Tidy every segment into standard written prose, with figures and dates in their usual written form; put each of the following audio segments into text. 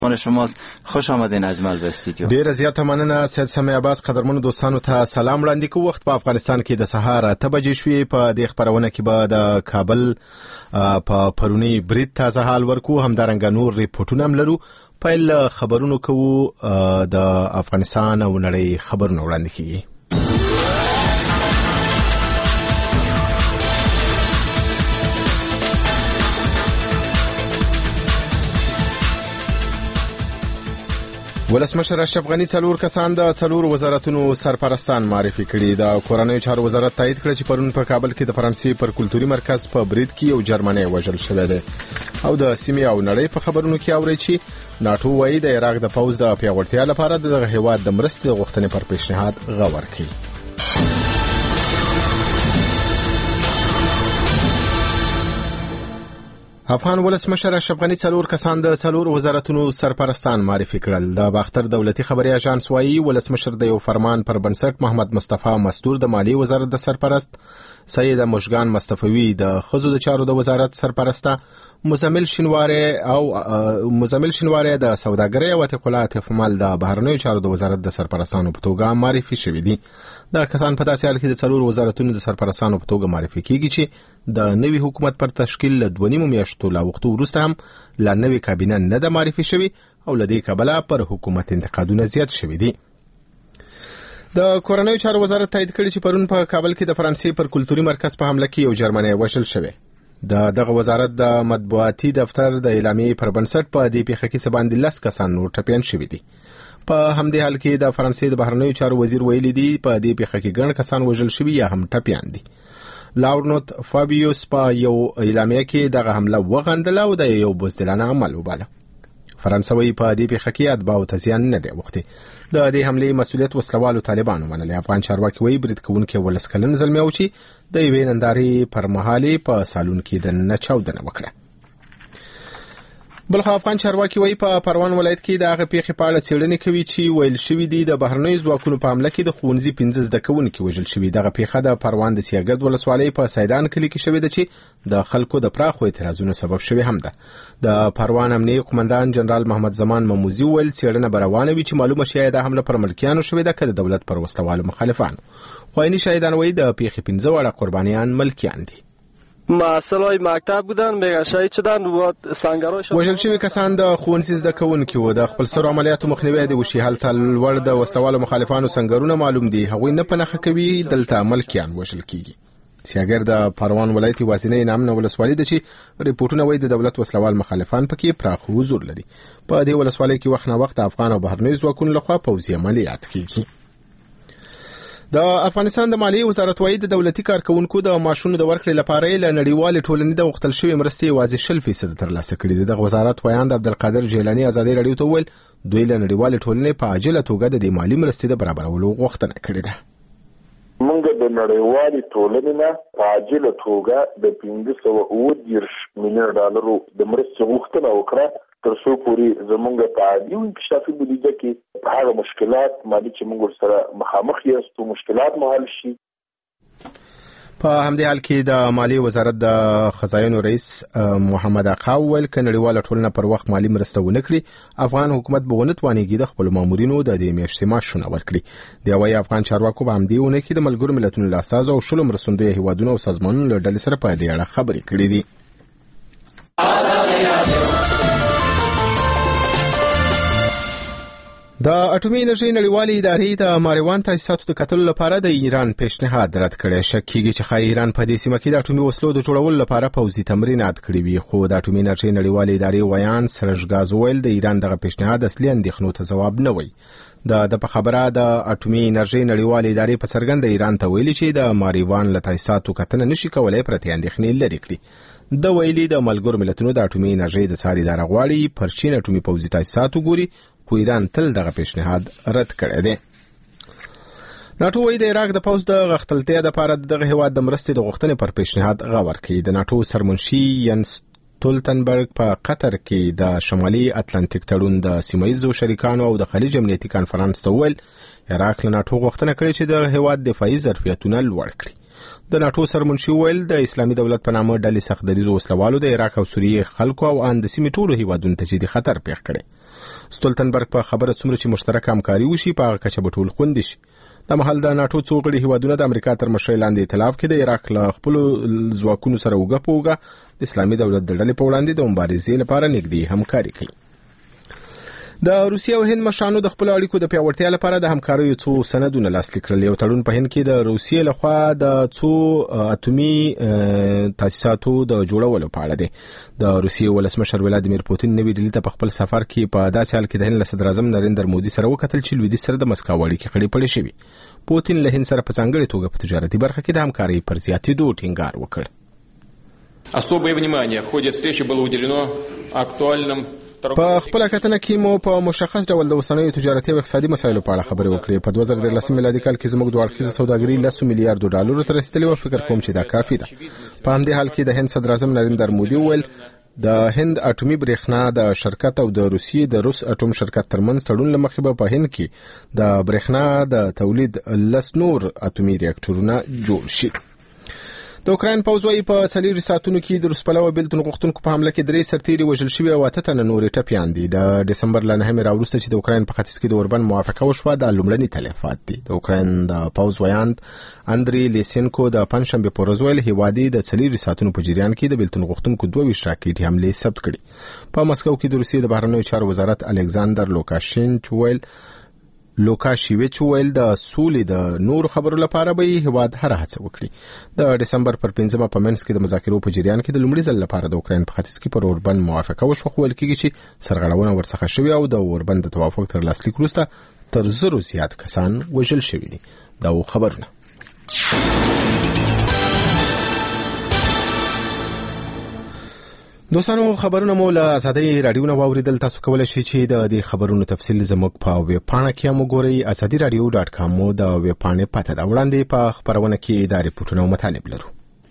من شماست. خوش آمدین اجمل به استودیو. ډیر زیاته مننه سید سمیع عباس. قدرمنو دوستانو ته سلام وړاندې کوم. وخت په افغانستان کې د سهار 8 بجې شوې. په دې خبرونه کې به د کابل په پرونی برید تازه حال ورکو، همدارنګه نور ریپورتونه هم لرو. پیل خبرونو کوو د افغانستان او نړۍ خبرونه وړاندې کیږي. ولسمشر اشرف غنی څلور کسان د څلور وزارتونو سرپرستان معرفي کړي. د کورنیو چارو وزارت تایید کړ چې پرون په کابل کې د فرانسې پر کلتوري مرکز په برید کې یو جرمنی وژل شوی دی. او د سیمې او نړۍ په خبرونو کې اوري چې ناتو وايي د عراق د پوځ د پیاوړتیا لپاره د هیواد د مرستې غوښتنې پر پیشنهاد غور کوي. افغان ولسمشر اشرف غنی څلور کسان د څلور وزارتونو سرپرستان معرفي کړل. د باختر دولتي خبري اژانس وايي ولسمشر د یو فرمان پر بنسټ محمد مصطفی مستور د مالی وزارت د سرپرست، سید مشگان مصطفی د خزو د چارو د وزارت سرپرسته، مزمل شینواری د سوداګرۍ او تجارت فعال د بهرنیو چارو د وزارت د سرپرستانو په توګه معرفي شوي دي. دا کسان په داسې حال کې د څلور وزارتونو د سرپرستانو په توګه معرفي کیږي چې د نوي حکومت پر تشکیل له 2.5 میاشتو لا وخت وروسته هم لا نوي کابینه نه د معرفي شوی او لدې کابل پر حکومت انتقادونه زیات شوي دي. د کورنیو چارو وزارت تایید کړي چې پرون په کابل کې د فرانسې پر کلتوري مرکز په حمله کې یو جرمنی وژل شوی. دغه وزارت د مطبوعاتي دفتر د اعلامیې پر بنسټ په دې پیښه کې باندې 10 کسان نور ټپیان شوي دي. په همدې حال کې د فرانسې د بهرنیو چارو وزیر ویلي دی په دې پیښه کې ګڼ کسان وژل شوي یا هم ټپیان دي. لاورنوت فابیوس په یو اعلامیه کې دغه حمله وغندله او د یو بزدلانه عمل وباله. فرانسوي په دې پیښه کې اتباعو ته زیان نه دی وخته. د دې حملې مسؤلیت وسلوالو طالبانو منلې. افغان چارواکي وایي برید کوونکي ولس کلن زلمی او چې د یوې نندارې پر مهال په سالون کې د نچاودنه وکړه. بلخو افغان چارواکي وایي په پروان ولایت کې د هغه پیښې په اړه څېړنې کوي چې ویل شوی دی د بهرنیو ځواکونو په حمله کې د ښوونځي 15 زده کوونکي وژل شوي. دغه پیښه د پروان د سیاګرد ولسوالۍ په سیدان کلي کې شوې ده چې د خلکو د پراخو اعتراضونو سبب شوی هم ده. د پروان امنیه قومندان جنرال محمد زمان مموزي ویل څېړنه روانه وي چې معلومه شي د حمله پر ملکیانو شوې ده که د دولت پر وسلوالو مخالفانو. خو عیني شاهدان وایي د پیښې 15 وړه قربانیان ملکیان دي. مسئولای مکتب بودن، میگن شهید شدن و سنگرای وژل شوي کسان د ښوونځي زده کوونکي وو. د خپل سر عملیاتو مخنیوي دی وشي. هلته لوړ د وسلوالو مخالفانو سنگرونه معلوم دي. هغوی نه پنهخه کوي دلته ملکیان وژل کیږي. سیاګر د پروان ولایت وازینې نامنه ولسوالۍ ده چې ریپورتونه وایي د دولت وسلوال مخالفان پکې پراخ حضور لري. په دې ولسوالۍ کې وخت نه وخت افغان او بهرنیو ځواکونو لخوا پوځي عملیات کیږي. د افغانستان د مالیې وزارت وايي د دولتي کارکونکو د معاشونو د ورکړې لپاره له نړیوالې ټولنې د غوښتل شوې مرستې یوازې 0% ترلاسه کړي دي. د وزارت ویاند عبدالقادر جیلانی ازادي رادیو ته وویل دوی له نړیوالې ټولنې په عاجله توګه د مالي مرستې د برابرولو غوښتنه کړې ده. موږ د نړیوالې ټولنې نه په عاجله توګه د 530 میلیون ډالرو د مرستې غوښتنه وکړه تر څو پورې زموږ په عادي انکشافي بودیجه کې هغه مشکلات مالي چې موږ سره مخامخ یو مشکلات حل شي. په همدې حال کې د مالی وزارت د خزاینو رئیس محمد آقا ویل ک نړیواله ټولنه پر وخت مالی مرسته ونه کړي افغان حکومت به ونه توانیږي د خپل مامورینو د دې میاشتې معاشونه ورکړي. دی وايي افغان چارواکو په همدې ونه کې د ملګرو ملتونو له اساسو او شلو مرستندوی هیوادونو او سازمانونو له ډلې سره په دې اړه خبرې کړې دي. د اټومي انرژي نړیوالې ادارې د ماریوان تاسیساتو د کتلو لپاره د ایران پیشنهاد رد کړی. شک کیږي چې خای ایران په دې سیمه کې د اټومي وسلو د جوړولو لپاره پوځي تمرینات کړی وي. خو د اټومي انرژي نړیوالې ادارې ویان سرشګاز ویل د ایران دغه پیشنهاد اصلي اندېښنو ته ځواب نه وي. د په خبره د اټومي انرژي نړیوالې ادارې په څرګنده ایران ته ویلي چې د ماریوان له تاسیساتو کتنه نشي کولای پرته اندېښنې لري کړي. د ویلي د ملګرو ملتونو د اټومي انرژي د ساري اداره غواړي پر چین اټومي پوځي تاسیسات وګوري خو ایران تل دغه پیشنهاد رد کړی دی. ناتو وايي د عراق د پوځ د غښتلتیا لپاره دغه هیواد د مرستې د غوښتنې پر پیشنهاد غور کوي. د ناتو سرمنشي ینس ټولټنبرګ په قطر کې د شمالي اتلانتیک تړون د سیمایي شریکانو او د خلیج امنیتي کانفرنس ته ویل عراق له ناتو غوښتنه کړې چې د هیواد دفاعي ظرفیتونه لوړ کړي. د ناتو سرمنشي ویل د اسلامي دولت په نامه ډلې سخت دریزو وسلوالو د عراق او سوریې خلکو او ان د سیمې ټولو هیوادونو ته جدي خطر پیښ کړي. ستولتنبرګ په خبره څومره چې مشترک همکاري وشي په هغه کچه به ټول خوندي شي. د محل د ناتو څو غړي هیوادونه د امریکا تر مشرۍ لاندې ائتلاف کې د عراق له خپل ځواکونو سره اوږه په اوږه د اسلامي دولت د ډلې په وړاندې د مبارزې لپاره نږدې همکاري کوي. د روسیې او هند مشرانو د خپل اړیکو د پیاوړتیا لپاره د همکاریو څو سندونه لاسلیک کړل. یو تړون په هند کې د روسیې لخوا د څو اټومي تاسیساتو د جوړولو په اړه دی. د روسیې ولسمشر ولادیمیر پوتین نوې ډیلي ته په خپل سفر کې په داسې حال کې د هند صدر اعظم نریندر مودي سره وکتل چې لویدیځ سره د مسکو اړیکې خړې پړې شوې. پوتین له هند سره په ځانګړې توګه په تجارتي برخه کې د همکارۍ پر زیاتېدو ټینګار وکړ. Особое внимание в ходе встречи было уделено актуальным په خپل کتنه کې مو په مشخص ډول د اوسنیو تجارتي او اقتصادي مسایلو په اړه خبرې وکړې. په 2013 میلادي کال کې زموږ د اړخیزه سوداګري 10 میلیارډ ډالرو ته رسیدلې او فکر کوم چې دا کافي ده. په همدې حال کې د هند صدر اعظم نریندر مودي وویل د هند اټومي برېښنا د شرکت او د روسیې د روس اټوم شرکت ترمنځ تړون لمخې به په هند کې د برېښنا د تولید 10 نور اټومي ریاکټورونه جوړ شي. د اوکراین پوځ وايي په 4 ساعتونو کې د روس پلوه بیلتون غوښتونکو په حمله کې 3 سرتیري وژل شوي او 8 تنه نورې ټپیان دي. د دسمبر له 9 راوروسته چې د اوکراین په ختیځ کې د اوربن موافقه وشوه د لومړني تلفات دي. د اوکراین د پوځ ویاند اندري لیسینکو د پنځشنبه په ورځ ویل هیوادي د 4 ساعتونو په جریان کې د بیلتون غوښتونکو 22 راکټي حمله ثبت کړي. په مسکو کې د روسیې د بهرنیو چارو وزارت الکساندر لوکاشیویچ ویل د سولې د نور خبرو لپاره به هیواد هر هڅه وکړي. د دسمبر پر 15 په منځ کې د مذاکرو په جریان کې د لومړي ځل لپاره د اوکراین په ختیځ کې پر اوربن موافقه وشوه، خو ویل کېږي چې سرغړونه ورڅخه شوې او د اوربن د توافق تر لاسلیک وروسته تر 1000 زیات کسان وژل شوي دي. دا خبرونه دوستانو خبرونه مو له ازادي رادیو نه واوریدل. تاسو کولای شئ چې د دې خبرونو تفصیل زموږ په ویب پاڼه کې مو ګورئ. azadiradio.com مو د ویب پاڼې پته دا وړاندې په خبرونه کې د ریپورتونو مطالب لرو.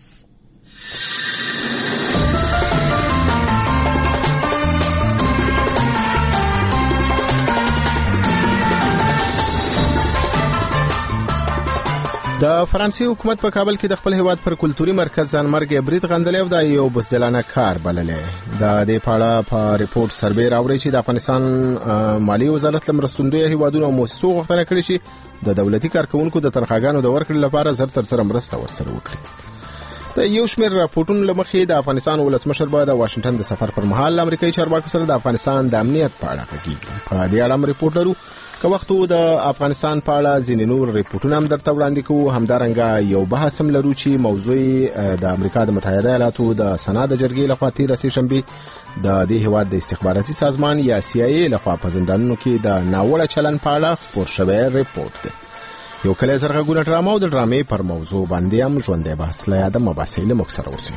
د فرانسې حکومت په کابل کې د خپل هیواد پر کلتوري مرکز ځانمرګي برید غندلې او دا یو بزدلانه کار بللې. د دې پاړه په ریپورت سروې راوړي چې د افغانستان مالی وزارت لمرستندوی هیوادونو او مؤسسو غوښتنه کړې چې د دولتي کارکونکو د تنخواګانو د ورکړې لپاره زر تر سره مرسته ورسره وکړي. د یو شمېر راپورټونو لمخې د افغانستان ولسمشر به د واشنگټن د سفر پر مهال امریکایي چارواکو سره د افغانستان د امنیت په اړه غږیږي. په دې اړه ریپورت لرو. که وخت د افغانستان په اړه ځینې نور ریپورتونه هم درته وړاندې کوو. همدارنګه یو بحث هم لرو چې موضوع د امریکا د متحده ایالاتو د سنا د جرګې لخوا تېره سهشنبه د دې هیواد د استخباراتي سازمان یا CIA لخوا په زندانونو کې د ناوړه چلن په اړه خپور شوی ریپورت دی. یو کله زرغونه ډرامه او د ډرامې پر موضوع باندې هم ژوندی بحث له یاده مباحثې له موږ سره اوسئ.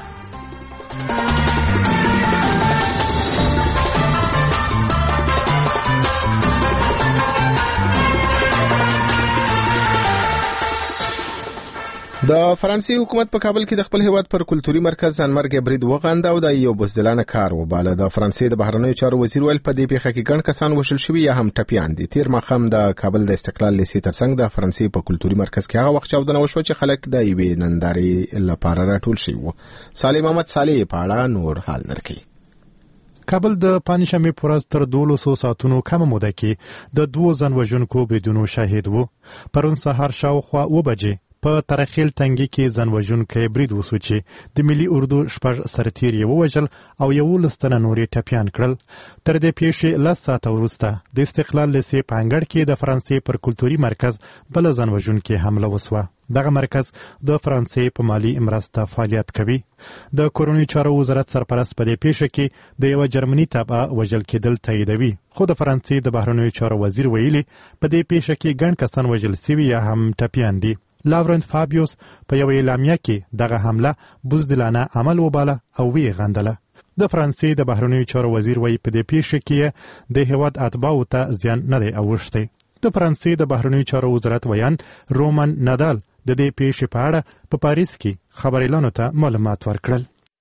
د فرانسې حکومت په کابل کې د خپل هیواد پر کلتوري مرکز ځانمرګي برید وغنده او د یو بزدلانه کار وباله. د فرانسې د بهرنیو چارو وزیر ویل په دې پیښه کې ګڼ کسان وژل شوي یا هم ټپیان دي. تیر ماښام د کابل د استقلال لیسې ترڅنګ د فرانسې په کلتوري مرکز کې هغه وخت چاودنه وشوه چې خلک د یوې نندارې لپاره راټول شوي وو. صالح محمد صالح په اړه نور حال درکوي. کابل د پنځشنبه پر ورځ تر 1200 ساعتونو کم موده کې د 2 ځانوژونکو بریدونو شاهد وو. پرون سهار شاوخوا 2 بجې په ترخیل تنګي کې ځانوژونکی برید وسو چې د ملي اردو شپږ سرتیر یې ووژل او 11 تنه نورې ټپیان کړل. تر دې پیښې 10 ساعته وروسته د استقلال لیسې په انګړ کې د فرانسې پر کلتوري مرکز بل ځانوژونکی حمله وسوه. دغه مرکز د فرانسې په مالی مرسته فعالیت کوي. د کورونی چارو وزارت سرپرست په دې پیښه کې د یو جرمني تبع وژل کېدل تاییدوي، خو د فرانسې د بهرنیو چارو وزیر ویلي په دې پیښه کې ګڼ کسان وژل شوي یا هم ټپیان دي. لاورنت فابیوس په یو اعلامیه کې دغه حمله بزدلانه عمل وباله او وی غندله. د فرانسې د بهرنیو چارو وزیر وایي په دې پیښه کې د هیواد اتباعو ته زیان نه دی اوښتی. د فرانسې د بهرنیو چارو وزارت ویان رومن نادال د دې پیښې په اړه په پاریس کې خبريالانو ته معلومات ورکړل.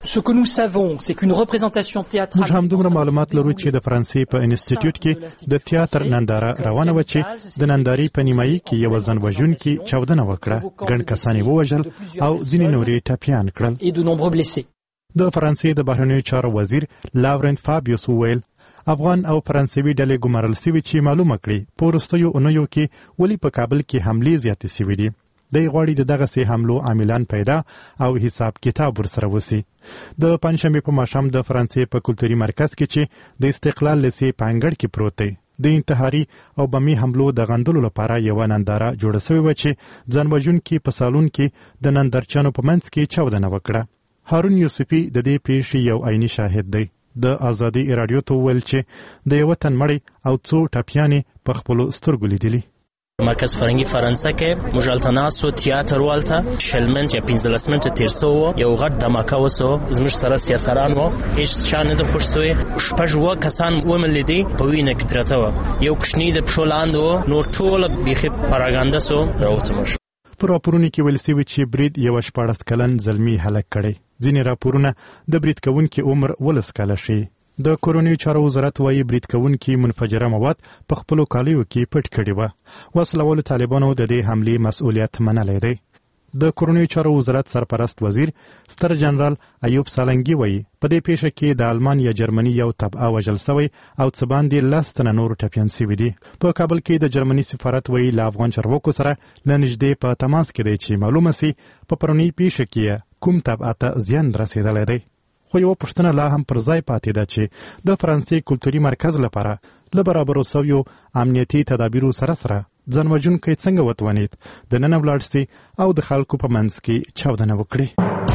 موږ هم دومره معلومات لرو چې د فرانسې په انسټیټیوټ کې د تیاتر ننداره روانه و چې د نندارې په نیمایي کې یو ځانوژونکی چاودنه وکړه، ګڼ کسان یې ووژل او ځینې نورې ټپیان کړل. د فرانسې د بهرنیو چارو وزیر لاورنت فابیوس وویل افغان او فرانسوي ډلې ګمارل شوي چې معلومه کړي په وروستیو اونیو کې ولې په کابل کې حملې زیاتې شوي دي. دی غواړي د دغسې حملو عاملان پیدا او حساب کتاب ورسره وسي. د پنجشنبې په ماښام د فرانسې په کلتوري مرکز کې چې د استقلال لسې په انګړ کې پروت دی، د انتحاري او بمي حملو د غندلو لپاره یوه ننداره جوړه شوې وه چې ځان وژونکي په سالون کې د نندارچیانو په منځ کې چاودنه وکړه. هارون یوسفي د دې پیښې یو عیني شاهد دی. د ازادي راډیو ته وویل چې د یوه تن مړی او څو ټپیانې په خپلو سترګو لیدلي. مرکز فرنگی فرانسه کې مجلتناس و تیاتر والته شلمنت یا 15 منټه تیر سو یو غټ دماکه وسو زموږ سره سیاسران وو هیڅ شان نه پښتوي شپږ و کسان وملدي په وینه کې پرته و یو کښنی د پښولاندو نور ټول بيخي پاراګاندا سو راوتمش. په راپورونو کې ویل شوي چې برید یو 14 کلن زلمی هلاک کړی. ځینې راپورونه د برید کوونکي عمر 12 کاله شي. د کورونی چارو وزارت وايي برید کوونکي منفجره مواد په خپلو کالیو کې پټ کړي وو. وسلوالو طالبانو د دې حملې مسؤلیت منلی دی. د کورونی چارو وزارت سرپرست وزیر ستر جنرال ایوب سالنګي وايي په دې پیښه کې د آلمان یا جرمني یو تبعه وژل شوی او څه باندې 10 تنه نور ټپیان شوي دي. په کابل کې د جرمني سفارت وايي له افغان چارواکو سره له نږدې په تماس کې دی چې معلومه سي په پرونی پیښه کې کوم تبعه ته زیان رسېدلی دی. خو یو پوښتنه لا هم پر ځای پاتې ده چې د فرانسې کلتوري مرکز لپاره له برابرو شویو امنیتي تدابیرو سره سره ځان وژونکی څنګه وتوانید د ننه ولاړ سي او د خلکو په منځ کې چاودنه وکړي.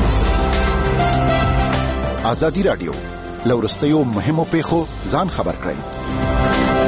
ازادي راډیو له وروستیو مهمو پیښو ځان خبر کړئ.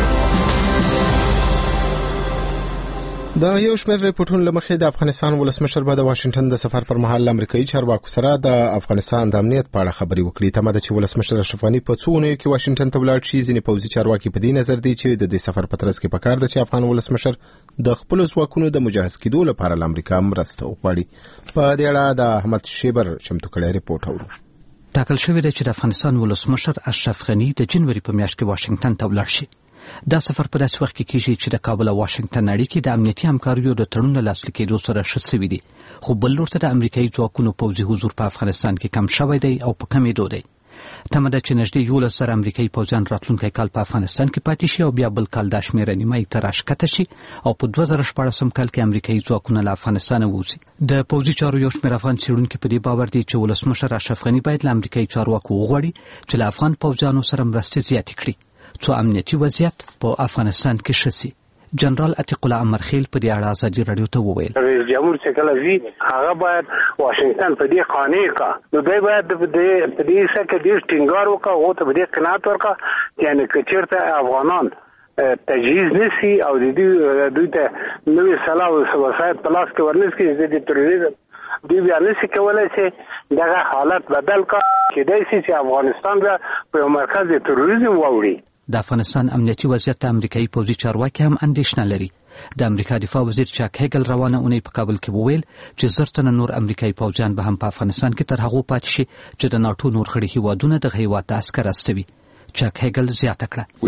د یو شمېر ریپورتونو له مخې د افغانستان ولسمشر به د واشنگټن د سفر پر مهال امریکایي چارواکو سره د افغانستان د امنیت په اړه خبرې وکړي. تمه ده چې ولسمشر اشرف غني په څو اونیو کې واشنگټن ته ولاړ شي. ځینې پوځي چارواکي په دې نظر دي چې د دې سفر په ترڅ کې پکار ده چې افغان ولسمشر د خپل ځواکونو د مجهز کېدو لپاره له امریکا مرسته وغواړي. په دې اړه د احمد شیبر چمتو کړی ریپورت اورو. ټاکل شوی دی چې د افغانستان ولسمشر اشرف غني د جنوري په میاشت کې واشنگټن ته ولاړ شي. دا سفر په داسې وخت کې کیږي چې د کابل او واشنگټن اړیکې د امنیتي همکاریو د تړون له لاسلیک کېدو سره ښه شوي دي، خو بل لور ته د امریکایي ځواکونو پوځي حضور په افغانستان کې کم شوی دی او په کمېدو دی. تمه ده چې نږدې 11 سره امریکایي پوځیان راتلونکی کال په افغانستان کې پاتې شي او بیا بل کال دا شمېره نیمایي ته راښکته شي او په 2014 کال کې امریکایي ځواکونه له افغانستانه ووځي. د پوځي چارو یو شمېر افغان څېړونکي په دې باور دي چې ولسمشر اشرف غني باید له امریکایي چارواکو وغواړي چې له افغان پوځیانو سره مرستې زیاتې کړي څو امنیتي وضعیت په افغانستان کې ښه شي. جنرال عتیق الله امرخیل په دې اړه ازادي راډیو ته وویل رئیس جمهور چې کله وی هغه باید واشنگټن په دې قانع کا نو دوی باید په دې سکه ډیر ټینګار وکړي او ته په دې قناعت ورکړي یعنی که چیرته افغانان تجهیز نشي او دوی ته نوې سلاح او وسایل په لاس کې ورنسي د تروریزم دوی بیا نشي کولای چې دغه حالت بدل کړي کېدای شي چې افغانستان بیا په مرکز د تروریزم واوړي. د افغانستان امنیتي وضعیت ته امریکایي پوځي چارواکي هم اندېښنه لري. د امریکا دفاع وزیر چاک هیګل روانه اونۍ په کابل کې وویل چې 10 تنه نور امریکایي پوځیان به هم په افغانستان کې تر هغو پاتې شي چې د ناټو نور غړي هیوادونه دغه هیواد ته عسکر استوي. چاک هیګل زیاته کړه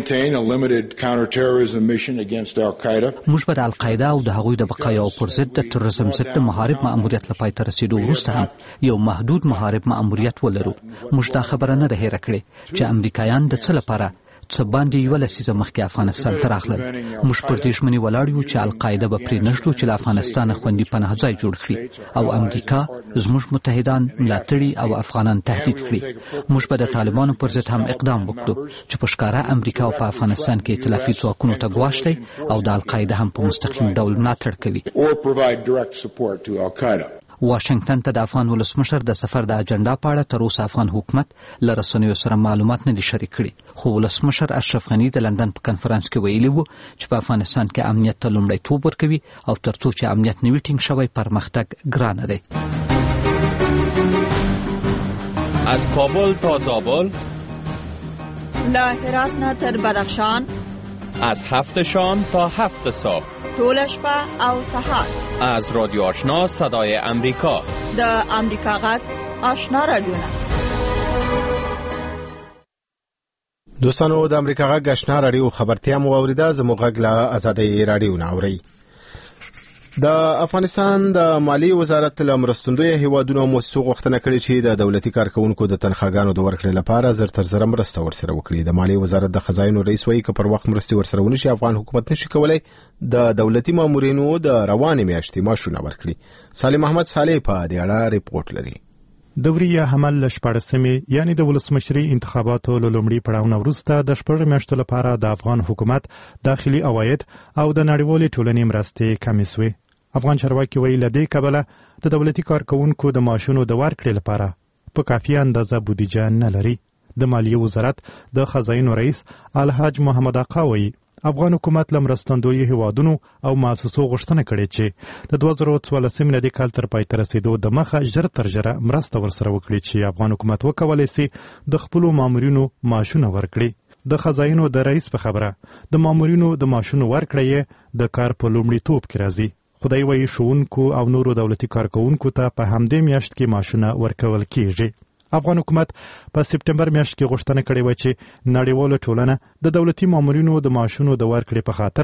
موږ به د القاعده او د هغوی د بقایا او پر ضد د تروریزم ضد د محارب مأموریت له پای ته رسیدو وروسته هم یو محدود محارب مأموریت ولرو. موږ دا خبره نه ده هېره کړې چې امریکایان د څه لپاره څه باندې یو لسیزه مخکې افغانستان ته راغلل. موږ پر دې ژمنې ولاړ یو چې القاعده به پرې نه ږدو چې له افغانستانه خوندي پناه ځای جوړ کړي او امریکا زموږ متحدان ملاتړي او افغانان تهدید کړي. موږ به د طالبانو پر ضد هم اقدام وکړو چې په ښکاره امریکا او په افغانستان کې ائتلافي ځواکونو ته ګواښ دی او د القاعده هم په مستقیم ډول ملاتړ کوي. واشنگټن ته د افغان ولسمشر د سفر د اجنډا په اړه تر اوسه افغان حکومت له رسنیو سره معلومات نه دي شریک کړي، خو ولسمشر اشرف غني د لندن په کنفرانس کې ویلي وو چې په افغانستان کې امنیت ته لومړیتوب ورکوي او تر څو چې امنیت نه وي ټینګ شوی پرمختګ ګرانه دی. از کابل تا زابل، له هرات نه تر بدخشان، از 7 شام تا 7 صبح، طول شپه او سهار، از رادیو آشنا صدای امریکا، د امریکا غږ آشنا رادیو. دوستانو د امریکا غږ آشنا رادیو خبرتیا مو اوریدا زموږ غږ له ازادي رادیو نه اوري. د افغانستان د مالی وزارت له مرستندوی هیوادونو مؤسسو غوښتنه کړې چې د دولتي کارکونکو د تنخواګانو د ورکړې لپاره زر تر زر مرسته ورسره وکړي. د مالی وزارت د خزاینو رئیس وایي چې پر وخت مرستې ورسره ونشي افغان حکومت نشي کولای د دولتي مامورینو د روانې میاشتې معاشونه ورکړي. سالم احمد صالح په دې اړه ریپورت لري. دوري حمل لشپړسمې یعنی د ولسمشري انتخاباتو له لومړي پړاو وروسته د شپږ میاشتو لپاره د افغان حکومت داخلي عواید او د نړیوالې ټولنې مرستې کمې شوې. افغان چارواکي وایي له دې کبله د دولتي کارکونکو د معاشونو د ورکړې لپاره په کافي اندازه بودیجه نه لري. د مالیې وزارت د خزاینو رئیس الحاج محمد آقا وایي افغان حکومت له مرستندوی هیوادونو او مؤسسو غوښتنه کړې چې د 2014 میلادي کال تر پای ته رسیدو د مخه ژر تر ژره مرسته ورسره وکړي چې افغان حکومت وکولای شي د خپلو مامورینو معاشونه ورکړي. د خزاینو د رئیس په خبره د مامورینو د معاشونو ورکړې د کار په لومړیتوب کې راځي. خدای وایي ښوونکو او نورو دولتي کارکونکو ته په همدې میاشت کې معاشونه ورکول کیږي. افغان حکومت په سپټمبر میاشت کې غوښتنه کړې و چې نړیواله ټولنه د دولتي مامورینو د معاشونو د ورکړې په خاطر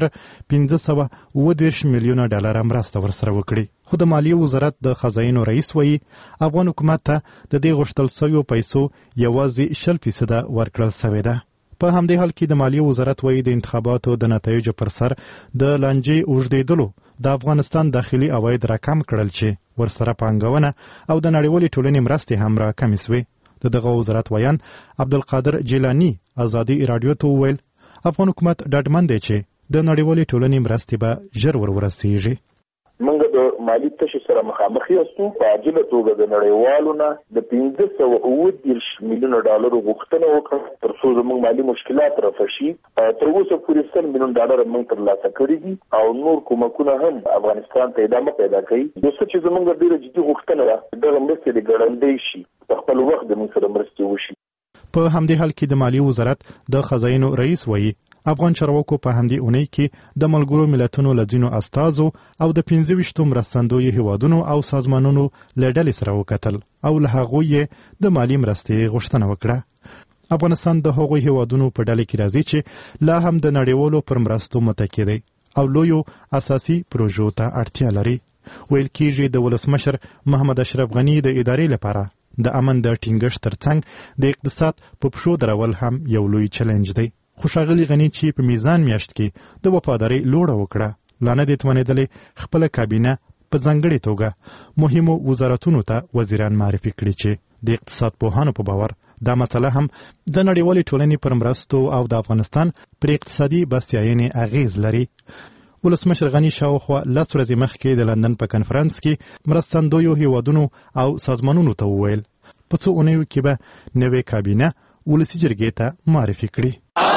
530 میلیونه ډالر مرسته ورسره وکړي. خو د مالیې وزارت د خزاینو رئیس وایي افغان حکومت ته د دې غوښتل شویو پیسو یوازې 0% ورکړل شوې ده. په همدې حال کې د مالیې وزارت وایي د انتخاباتو د نتایجو پر سر د لانجې اوږدېدلو د افغانستان داخلي عواید راکم کړل چې ورسره پانګونه او د نړیوالې ټولنې مرستې هم راکمې شوې. د دغه وزارت ویان عبدالقادر جیلانی ازادي راډیو ته وویل افغان حکومت ډاډمن دی چې د نړیوالې ټولنې مرستې به ژر ورسیږي. موږ د مالی تشې سره مخامخ یاستو. په عاجله توګه د نړیوالو نه د 530 میلیونه ډالرو غوښتنه وکړه تر څو زموږ مالی مشکلات رفع شي. تر اوسه پورې 100 میلیون ډالر موږ ترلاسه کړي دي او نور کومکونه هم افغانستان ته ادامه پیدا کوي. یو څه چې زموږ ډېره جدي غوښتنه ده دغه مرستې د ګړندۍ شي په خپل وخت د موږ سره مرستې وشي. په همدې حال کې د مالیې وزارت د خزاینو رئیس وایي افغان چارواکو په همدې اونۍ کې د ملګرو ملتونو له ځینو استازو او د 25 مرستندوی هیوادونو او سازمانونو له ډلې سره وکتل او له هغوی د مالی مرستې غوښتنه وکړه. افغانستان د هغوی هیوادونو په ډله کې راځي چې لا هم د نړیوالو پر مرستو متکی دی او لویو اساسي پروژو ته اړتیا لري. ویل کېږي د ولسمشر محمد اشرف غني د ادارې لپاره د امن د ټینګښت ترڅنګ د اقتصاد په پښو درول هم یو لوی چیلنج دی. خو ښاغلي غني چې په میزان میاشت کې د وفادارۍ لوړه وکړه لا نه دې توانېدلې خپله کابینه په ځانګړې توګه مهمو وزارتونو ته وزیران معرفي کړي چې د اقتصاد پوهانو په باور دا مسله هم د نړیوالې ټولنې پر مرستو او د افغانستان پر اقتصادي بسیاینې اغیز لري. ولسمشر غني شاوخوا 10 ورځې مخکې د لندن په کنفرانس کې مرستندویو هیوادونو او سازمانونو ته وویل په څو اونیو کې به نوې کابینه ولسي جرګې ته معرفي کړي.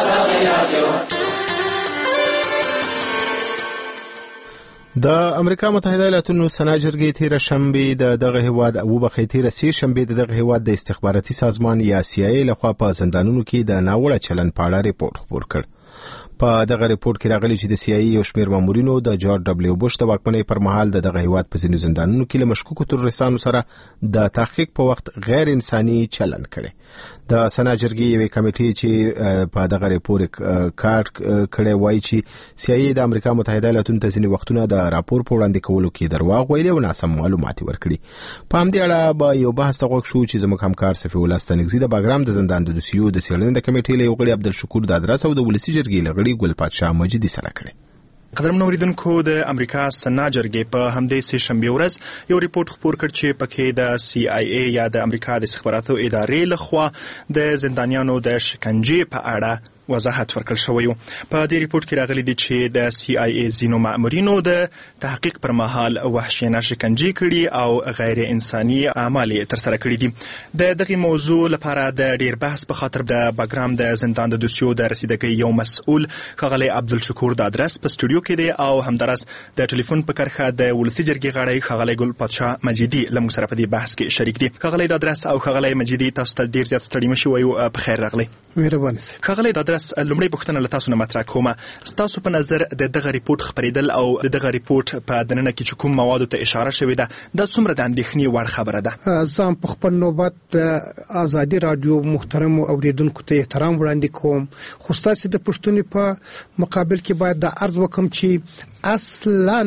د امریکا متحده ایالاتونو سنا جرګې تیر شنبه د دغه هیواد او بخې تیر سه شنبه د دغه هیواد د استخباراتي سازمان یا CIA لخوا په زندانونو کې د ناوړه چلن په اړه ریپورت خپور کړ. په دغه ریپورت کې راغلي چې د CIA یو شمېر مامورینو د جورج دبليو بوش د واکمنۍ پر مهال د دغه هیواد په ځینو زندانونو کې له مشکوکو تروریستانو سره د تحقیق په وخت غیر انساني چلن کړي. د سنا جرګې یوې کمیټې چې په دغه ریپورت کار کړی وایي چې CIA د امریکا متحده ایالاتونو ته ځینې وختونه د راپور په وړاندې کولو کې درواغ ویلي او ناسم معلومات ورکړي. په همدې اړه به یو بحث ته غوږ شو چې زموږ همکار صفي الله ستنګزي د باګرام د زندان د دوسیو د څېړنې د کمیټې له غړي عبدالشکور دادرس او د ولسي جرګې له غړي ګل پادشاه مجیدي سره کړي. قدرمن اوریدونکو د امریکا سنا جرګې په همدې سه شنبه ورځ یو ریپورت خپور کړ چې پکې د CIA یا د امریکا د استخباراتو ادارې لخوا د زندانیانو د شکنجې په اړه وضاحت ورکړل شوی. په دې ریپورت کې راغلي دي چې د CIA ځینو مامورینو د تحقیق پر مهال وحشیانه شکنجې کړي او غیر انساني اعمال تر سره کړي دي. د دغه موضوع لپاره د ډیر بحث په خاطر د باګرام د زندان د دوسیو د رسیدګۍ یو مسؤل ښاغلی عبدالشکور دادرس په سټوډیو کې دی او همدارس د ټلیفون په کرښه د ولسي جرګې غړی ښاغلی ګل پادشاه مجیدي لمغ سره په دې بحث کې شریک دي. ښاغلی دادرس او ښاغلی مجیدي تاسو ته ډیر زیات ستړي مشي وایو په خیر راغلی. مهرباني. ښاغلی دادرس ادرس لومړی پوښتنه له تاسو نه مطرح کوم. ستاسو په نظر د دغه ریپورت خبرېدل او د دغه ریپورت په دننه کې چې کوم موادو ته اشاره شوې ده دا څومره د اندېښنې وړ خبره ده؟ زه په خپل نوبت د آزادي رادیو محترم اوریدونکو ته احترام وړاندې کوم، خو ستاسو د پښتونې په مقابل کې باید د عرض وکم چې اصلا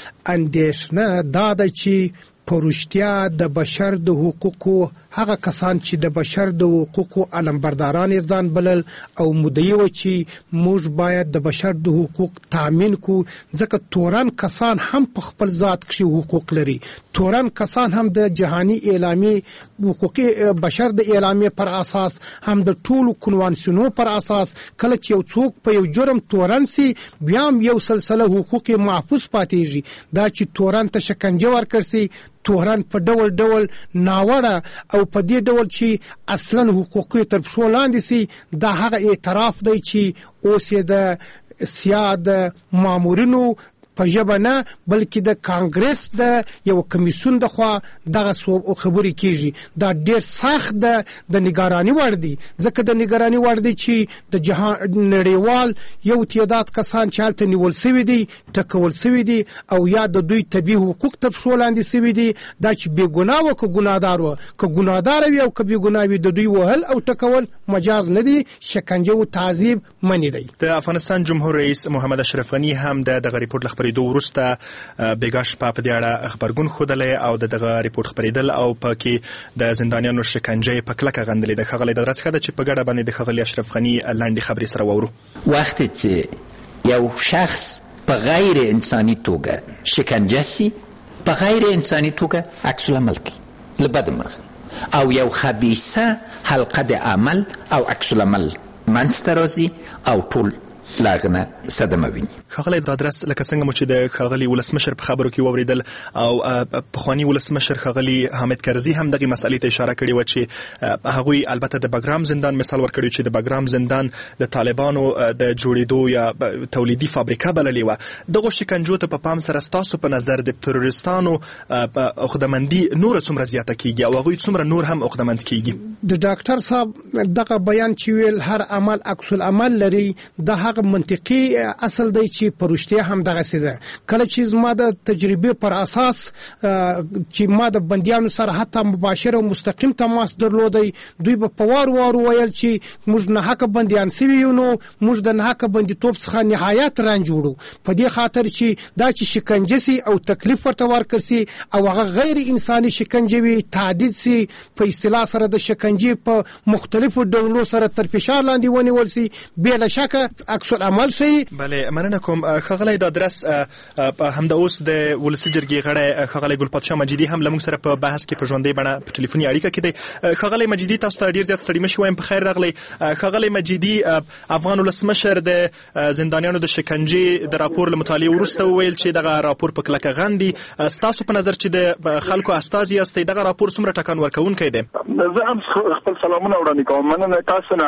اندېښنه دا ده چې پرشتیا د بشر د حقوقو هغه کسان چې د بشر د حقوقو علمبرداران ځان بلل او مدعي و چې موږ باید د بشر د حقوق تامین کو، ځکه تورن کسان هم په خپل ذات کې حقوق لري. تورن کسان هم د جهانی اعلامیه حقوقي بشر د اعلامیه پر اساس هم د ټولو کنوانسیونو پر اساس کله چې یو څوک په یو جرم تورن سي بیا هم یو سلسله حقوقي محفوظ پاتېږي. دا چې تورن ته شکنجه ورکړسي، تورن په ډول ډول ناوړه او په دې ډول چې اصلا حقوقي تر پښو لاندې سي، دا هغه اعتراف دی چې اوس یې د سیاده مامورینو په ژبه نه بلکې د کانګرس د یو کمیسیون د خوا دغه خبرې کیږي. دا ډېر سخت د نگرانی وړ دی، ځکه د نگرانی وړ دی چې د جهان نړیوال یو تعداد کسان چې هلته نیول سوي دي، ټکول سوي دي او یا د دوی طبیعي حقوق تر پښو لاندې سوي دي. دا چې بې ګناه و که ګناهدار و، که ګناهدار وي او که بې ګناه وي، د دوی وهل او ټکول مجاز نه دي، شکنجه او تعذیب منع دی. د افغانستان جمهور رئیس محمد اشرف غنی هم دغه ریپورت خبرېدو وروسته بیګا شپه په دې اړه خبرګون ښودلی او دغه ریپورت خبرېدل او پکې د زندانیانو شکنجه په کلکه غندلې ده. ښاغلی د ادرس ښه ده چې په ګډه باندې د ښاغلي اشرف غني لنډې خبرې سره واورو. وقتی چې یو شخص په غیر انساني توګه شکنجه سي، په غیر انساني توګه عکس العمل کوي له بده مرغه، او یو خبیثه حلقه د عمل او عکس العمل منځته راځي او ټول لاغنه صدمه ویني. ښاغلی د ادرس لکه څنګه مو چې د ښاغلي ولسمشر په خبرو کې واوریدل او پخواني ولسمشر ښاغلي حامد کرزي هم دغه مسئلې ته اشاره کړې و چې هغوی البته د بګرام زندان مثال ورکړی چې د بګرام زندان د طالبانو د جوړېدو یا تولیدي فابریکه بللې وه. دغه شکنجو ته په پام سره ستاسو په نظر د تروریستانو عقدهمندي نور څومره زیاته کیږي او هغوی څومره نور هم عقدهمند کیږي؟ د ډاکټر صاحب دغه بیان چې ویل هر عمل عکس العمل لري، د هغه منطقي اصل دی چې پرشتیا هم دغه سیده. کله چې زما د تجربه پر اساس چې ما د بندیانو سره حتی مباشر او مستقیم تماس درلودی، دوی په وار ویل چې موږ نه حق بندیان سوي یو، نو موږ د نه حق بندیتوب څخه نهایت رنج وړو، په دې خاطر چې دا چې شکنجه سي او تکلیف ورته ورکړ سي او هغه غیر انساني شکنجه وي، تعدید سي، په اصطلاح سره د شکنجه په مختلفو ډولونو سره تر فشار لاندې ونیول سي، بلا شک عکس العمل شي. بله مننه کوم. ښاغلی د ادرس همدا اوس د ولسي جرګې غړی ښاغلی ګلپادشاه مجیدي هم له موږ سره په بحث کې په ژوندۍ بڼه په ټلیفوني اړیکه کې دی. ښاغلی مجیدي تاسو ته ډېر زیات ستړي مه شئ، وایم په خیر راغلی. ښاغلی مجیدي افغان ولسمشر د زندانیانو د شکنجې د راپور له مطالعې وروسته وویل چې دغه راپور په کلکه غندي. ستاسو په نظر چې د خلکو استازي یاستئ، دغه راپور څومره ټکان ورکوونکی دی؟ زه هم خپل سلامونه وړاندې کوم. مننه تاسو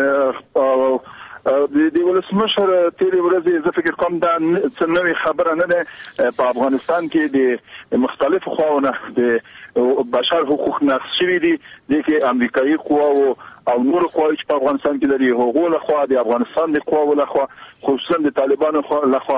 نه. د ولسمشر تیرې ورځې زه فکر کوم دا څه نوې خبره نه ده. په افغانستان کې د مختلفو خواوو نه د بشر حقوق نقض شوي دي، دې کې امریکایي قواو او نور قواوې چې په افغانستان کې لري، هغو لخوا د افغانستان د قواو لخوا، خصوصا د طالبانو لخوا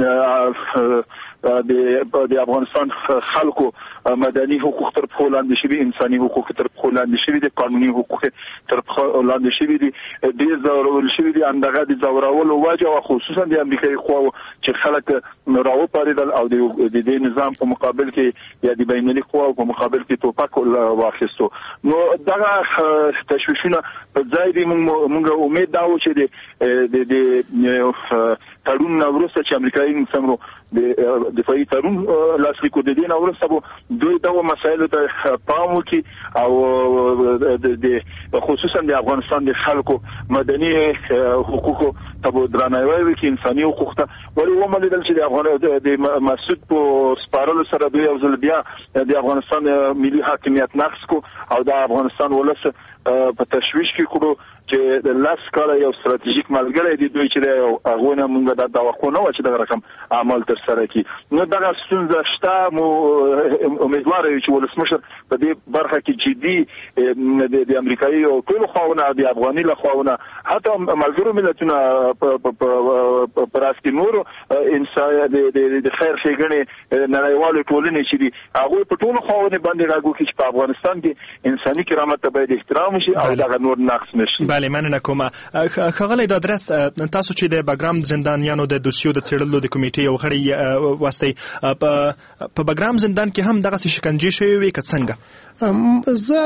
د افغانستان خلکو مدني حقوق تر پښو لاندې شوي، انساني حقوق تر پښو لاندې شوي دي، قانوني حقوق تر پښو لاندې شوي دي، ډېر ځورول شوي دي. همدغه د ځورولو وجه او خصوصا د امریکایي قواو چې خلک راوپارېدل او د دې نظام په مقابل کې یا د بینالمللي قواو په مقابل کې توپک واخیستو. نو دغه تشویشونه په ځای دي. موږ امید دا و چې د تړون وروسته چې امریکایي څنګه د دفاعي تړون لاسلیک کړ، د دې نه وروسته به دوی دغه مسایلو ته پام وکړي او د خصوصا د افغانستان د خلکو مدني حقوقو ته درناوی وکړي، انساني حقوق ته. ولې ومنل چې د مسعود په سپارلو سره دوی یو ځل بیا د افغانستان ملي حاکمیت نقض کو او د افغانستان ولس په تشویش کې کړو چې د لاس کاله یو ستراتیژیک ملګری دی دوی چې هغه نه موږ د توقع نه و چې دغه رقم عمل تر سره کړي نو دغه ستونزه شته مو امیدوار یو چې ولسمشر په دې برخه کې جدي د امریکایي او ټول خواونه د افغاني له خواونه حتی ملګرو ملتونو پر اسکی نور انسان د خیر ښېګڼې نړیوالې ټولنې چې دي هغه په ټول خواونه باندې راغو چې په افغانستان کې انساني کرامت ته باید احترام شي او دغه نور نقص نشي. بله مننه کوم. ښاغلی د ادرس تاسو چې د بګرام زندانیانو د دوسیو د څېړلو د کمیټې یو غړی واستئ په بګرام زندان کې هم دغه شکنجې شوې وي که څنګه؟ زه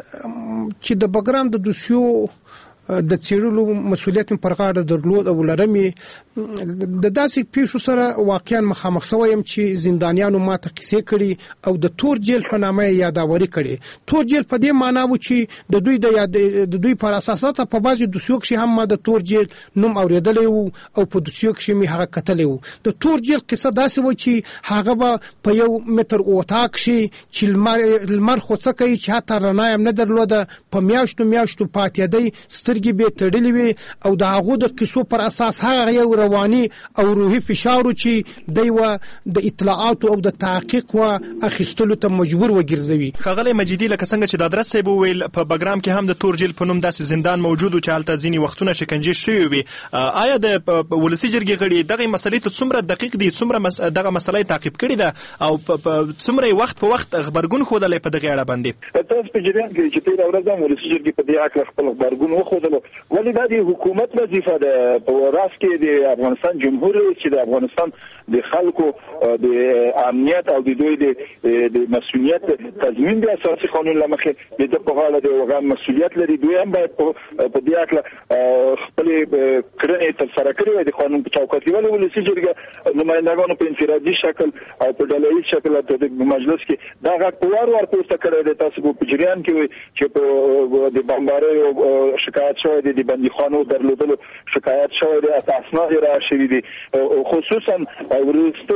چې د بګرام د دوسیو د څېړلو مسؤلیت پر غاړه درلود او لرمې د داسې پیښو سره واقعا مخامخ شوم چې زندانیانو ماته قصې کړي او د تور جیل په نامه یاداوري کړي. تور جیل په دې معنی و چې د دوی پر اساسات په بازي دوسیو کې هم ما د تور جیل نوم اوریدلې وو او په دوسیو کې می هغه کتلې وو. د تور جیل قصه داسې و چې هغه به په یو متر اوتاق شي چې لمر خوڅه کوي چې حتی رڼا هم نه درلوده په میاشتو پاتې دی سترګې به تړلې وي او د هغه د قصو پر اساس هغه یو رواني او روحي فشار چې دوی د اطلاعات او د تحقیق او اخیستلو ته مجبور وګرځوي. ښاغلی مجیدي لکه څنګه چې د ادرس صاحب وویل په بګرام کې هم د تور جیل په نوم داسې زندان موجود و چې هلته ځینې وختونه شکنجې شوې وي. آیا د ولسي جرګې غړي دغه مسلې ته څومره دقیق دي څومره دغه مسله تعقیب کړې ده او څومره وخت په وخت خبرګون ښودلی په دغه اړه باندې؟ تاسو په جریان کې چې تېره ورځ هم ولسي جرګې په دې اړه خپل خبرګون وښودلو ولې دا د حکومت وظیفه ده په راس کې د افغانستان جمهور رئیس چې د افغانستان د خلکو د امنیت او د دوی د مسؤلیت تضمین د اساسي قانون لمخې د په غاړه د وغه مسؤلیت لري. دوی هم باید په دې اړه خپل کړنې تر سره کړي وي د قانون په چوکاټ کې. ولې ولسي جرګه نمائندګانو په انفرادي شکل او په ډله‌ییز شکل د مجلس کې دا غږ په وار پورته کړی دی. تاسو په جریان کې وي چې په د بمبارۍ او شکایت شوی دی د بندیخانو درلودلو شکایت شوی دی اسناد را شوی دی خصوصا ورسته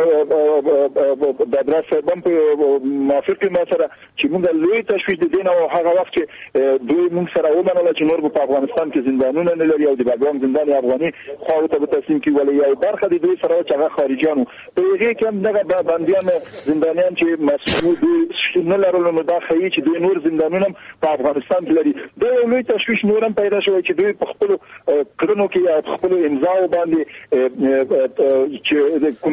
د ادرس بم په موافق ما سره چې موږ لوی تشویش دي او هغه وخت چې دوی موږ سره ومنل چې نور په افغانستان کې زندانونه نه لري او د بګرام زندان افغاني خو ته به تسلیم کی ولې یو برخه د دوی سره چې هغه خارجيانو په هغه کې هم دغه بنديان زندانیان چې مسؤل نه لرلو نو دا خي چې دوی نور زندانونه په افغانستان کې لري. د لوی تشویش نورم پیدا شوی چې دوی په خپل کړنو کې خپل امضا باندې چې کوم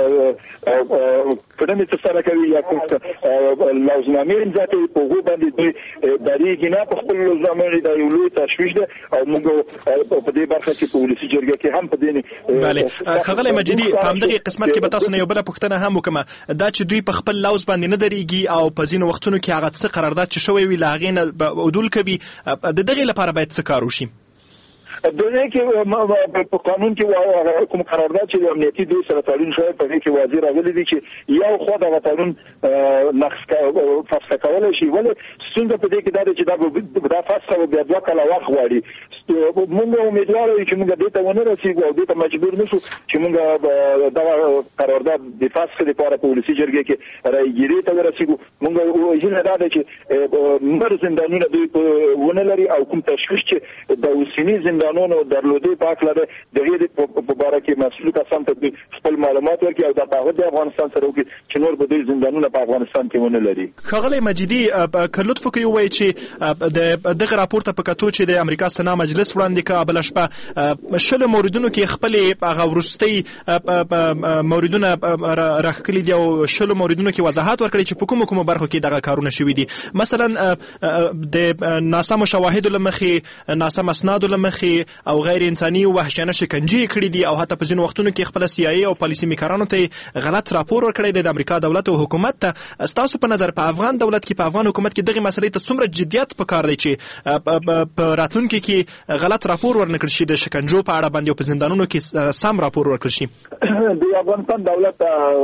کړنې څه سره کوي یا کوم لازمه امضا ته په هغه باندې دوی دریږي نه په خپل لازمه د یو لوی تشویش ده او موږ په دې برخه کې په ولسي جرګه کې هم په دې بله ښاغلی مجیدي په همدغه قسمت کې به تاسو نه یو بله پوښتنه هم وکړم دا چې دوی په خپل لوز باندې نه دریږي او په ځینو وختونو کې هغه څه قرارداد چې شوی وي له هغې نه عدول کوي د دغې لپاره باید څه کار وشي؟ دغه کې په قانون کې کوم قرارداد چې امنیتي دوی سره تعلیم شوی په دې کې واضح راغلي دي چې یو خو د قانون نقض فسخ کول شي ولې څنګه په دې کې دا چې دا فسخ او بیا دوه کاله وخت غواړي. موږ امیدوار یو چې موږ دې ته ونه رسیږو او دې ته مجبور نشو چې موږ دا قرارداد د فسخ لپاره په ولسي جرګه کې رايګيري ته ورسیږو. موږ وایو دا چې نور زندانونه دوی ونه لري او کوم تشویش چې د اوسنی زندانونو درلودي پاک لري دغه په باره کې مسؤل کسان ته خپل معلومات ورکړي او د تعهد افغانستان سره وکړي چې نور به د زندانونو په افغانستان کې ونه لري. ښاغلی مجیدي که لطف وکړئ ووایئ چې دغه راپور ته په کتو چې د امریکا سنا مجلس وړاندې کړه بله شپه شلو موردونو کې خپلې هغه وروستۍ موردونه راښکلي دي او شلو موردونو کې وضاحت ورکړي چې په کومو برخو کې دغه کارونه شوي دي مثلا د ناسمو شواهدو له مخې ناسم اسنادو له مخې او غیر انساني او وحشیانه شکنجې کړي دي او حتی په ځینو وختونو کې خپل CIA او پالیسي میکارانو ته غلط راپور ورکړی دی د امریکا دولت او حکومت ته. ستاسو په نظر په افغان دولت کې په افغان حکومت کې دغه مسلې ته څومره جدیت پکار دی چې په راتلونکي کې غلط راپور ورنکړل شي د شکنجو په اړه باندې او په زندانونو کې سم راپور ورکړل شي؟ د افغانستان دولت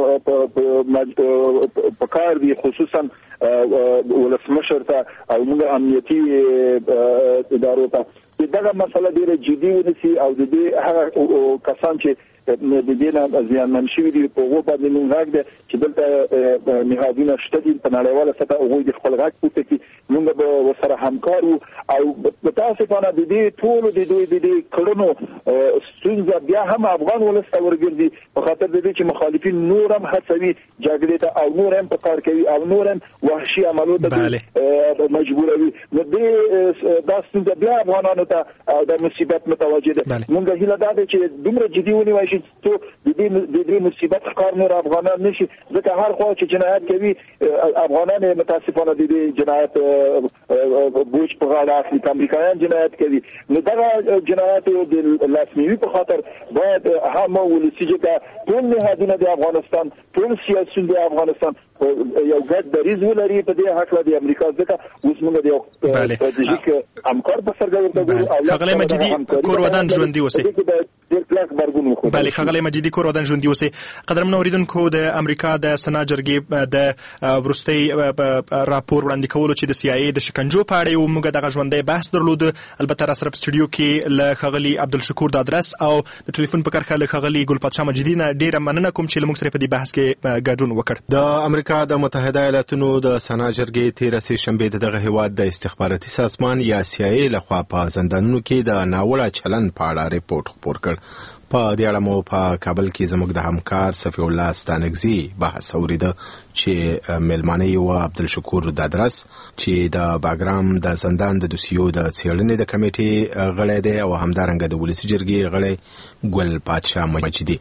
په کار دی خصوصا ولسمشر ته او موږ امنیتي ادارو ته دغه مسله ډیره جدي ونیسي او د دې هغه کسان چې د دې نه زیانمن شوي دي په هغو باندې موږ غږ دی چې دلته نهادونه شته دي په نړیواله سطحه هغوی د خپل غږ پورته کړي موږ به ورسره همکار وو او متاسفانه د دې ټولو د دوی د دې کړنو ستونزه بیا هم افغان ولس ته ورګرځي په خاطر د دې چې مخالفین نور هم هڅوي جګړې ته او نور هم په کار کوي او نور هم وحشي عملو ته مجبوروي نو دا ستونزه بیا افغانانو ته د مصیبت متوجه ده موږ هیله دا ده چې دومره جدي ونیوای شي چې د دې مصیبت ښکار نور افغانان نشي ځکه هر خوا چې جنایت کوي افغانان متاسفانه د دې جنایت بوج په غاړه اخلي امریکایان جنایت کوي نو دا جنایت د لاسنیوي په خاطر باید هم ولسی چې ټول نهادونه د افغانستان ټول سیاسيون د افغانستان یو ګډ دریځ ولري په دې حق له امریکا ځکه اوس موږ د یو استراتیژیک همکار په سر ګرځو او خغلی مجیدی کورودان ژوندۍ اوسئ. بله خغلی مجیدی کورودان ژوندۍ اوسئ. قدرمنو اوریدونکو د امریکا د سنا جرګې د وروستي راپور وړاندې کولو چې د سی آی ای د شکنجو په اړه یو موږ دغه ژوندۍ بحث درلود البته را سره په سټوډیو کې له خغلی عبدالشکور د ادرس او د ټلیفون په کرښه له خغلی ګلپادشاه مجیدی نه ډیره مننه کوم چې موږ سره په دې بحث کې ګډون وکړ. د امریکا د متحده ایالاتونو د سنا جرګې 13 شنبه دغه هیواد د استخباراتي سازمان یا سی آی ای لخوا په زندانونو کې د ناوړه چلند په اړه ریپورت خپور کړ. په دې اړه مو په کابل کې زموږ د همکار صفی الله ستانکزی بحث اوریده چې ملمانه یو عبدالشکور د ادرس چې د باګرام د زندان د دوسیو د څېړنې د کمیټې غړی دی او همدارنګه د ولسی جرګې غړی ګل پادشاه مجیدی.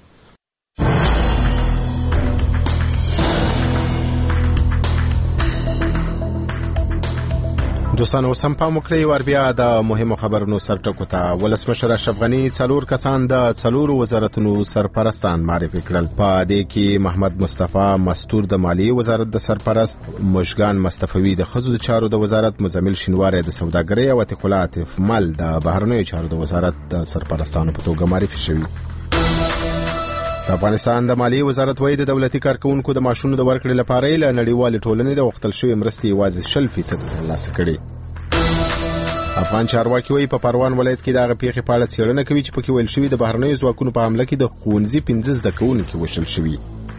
دوستانو سم پام وکړئ ور بیا د مهمو خبرونو سرټکو ته. ولسمشر اشرف غنی 4 کسان د 4 وزارتونو سرپرستان معرفي کړل. په دې کې محمد مصطفی مستور د مالیې وزارت د سرپرست، مشګان مصطفی د خزو چارو د وزارت، مزمل شینواری د سوداګرۍ او اتکولات مل د بهرنیو چارو د وزارت د سرپرستانو په توګه معرفي شوي. د افغانستان د مالیې وزارت وایي د دولتي کارکونکو د معاشونو د ورکړې لپاره له نړیوالې ټولنې د غوښتل شوې مرستې یوازې 0% ترلاسه کړي. افغان چارواکي وایي په پروان ولایت کې د هغه پیښې په اړه څېړنه کوي چې پکې ویل شوي د بهرنیو ځواکونو په حمله کې د ښوونځي 15 زده کوونکي وشل شوي.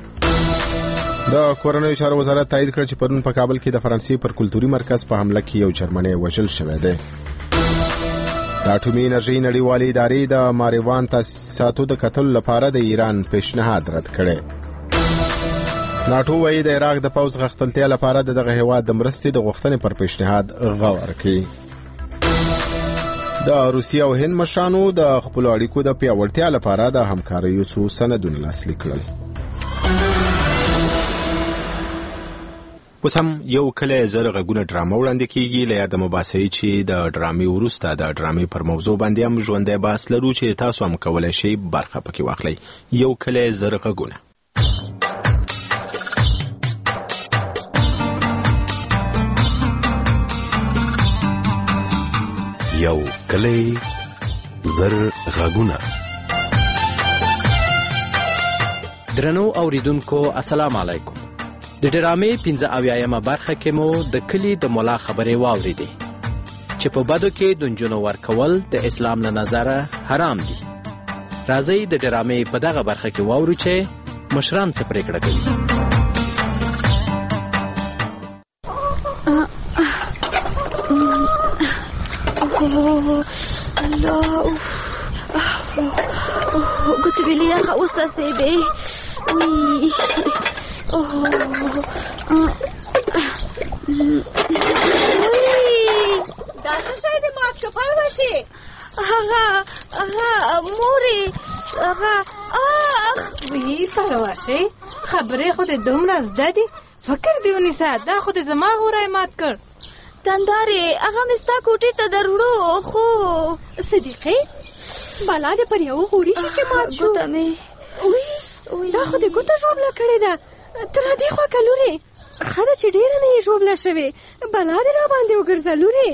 د کورنیو چارو وزارت تایید کړ چې پرون په کابل کې د فرانسې پر کلتوري مرکز په حمله کې یو جرمنی وژل شوی دی. د اټومي انرژي نړیوالې ادارې د ماریوان تاسیساتو د کتلو لپاره د ایران پیشنهاد رد کړی. ناټو وایي د عراق د پوځ غښتلتیا لپاره دغه هیواد د مرستې د غوښتنې پر پیشنهاد غور کوي. د روسیې او هند مشرانو د خپلو اړیکو د پیاوړتیا لپاره د همکاریو څو سندونه لاسلیک کړل. اوس هم یو کله زر غږونه ډرامه وړاندې کیږي له یاده مباحثې چې د ډرامې وروسته د ډرامې پر موضوع باندې هم ژوندی بحث لرو چې تاسو هم کولی شئ برخه پکې واخلئ. یو کله زر غږونه. یو کله زر غږونه. درنو اوریدونکو السلام علیکم. د ډرامې 15 برخه کې مو د کلی د مولا خبرې واوریدې چې په بدو کې د نجونو ورکول د اسلام له نظره حرام دي. راځئ د ډرامې په دغه برخه کې واورو چې مشران څه پرېکړه کوي. الله قلت بلي يا أخي أستاذي دا څه شی دی مات کپل وشي هغه مورې هغه وی پرواشي خبرې خو دې دومره زده دي فکر دی ونیسه دا خو دې زما غوری مات کړ. تندارې هغه مې ستا کوټې ته دروړو خو صدیقې بلا دې پر یو غوري شي چې مات شو. دا خو دې ګوته ژوبله کړې ده تر دې خوا که لورې ښه ده چې ډېره نه یې ژوبله شوې بلا دې را باندې وګرځه لورې.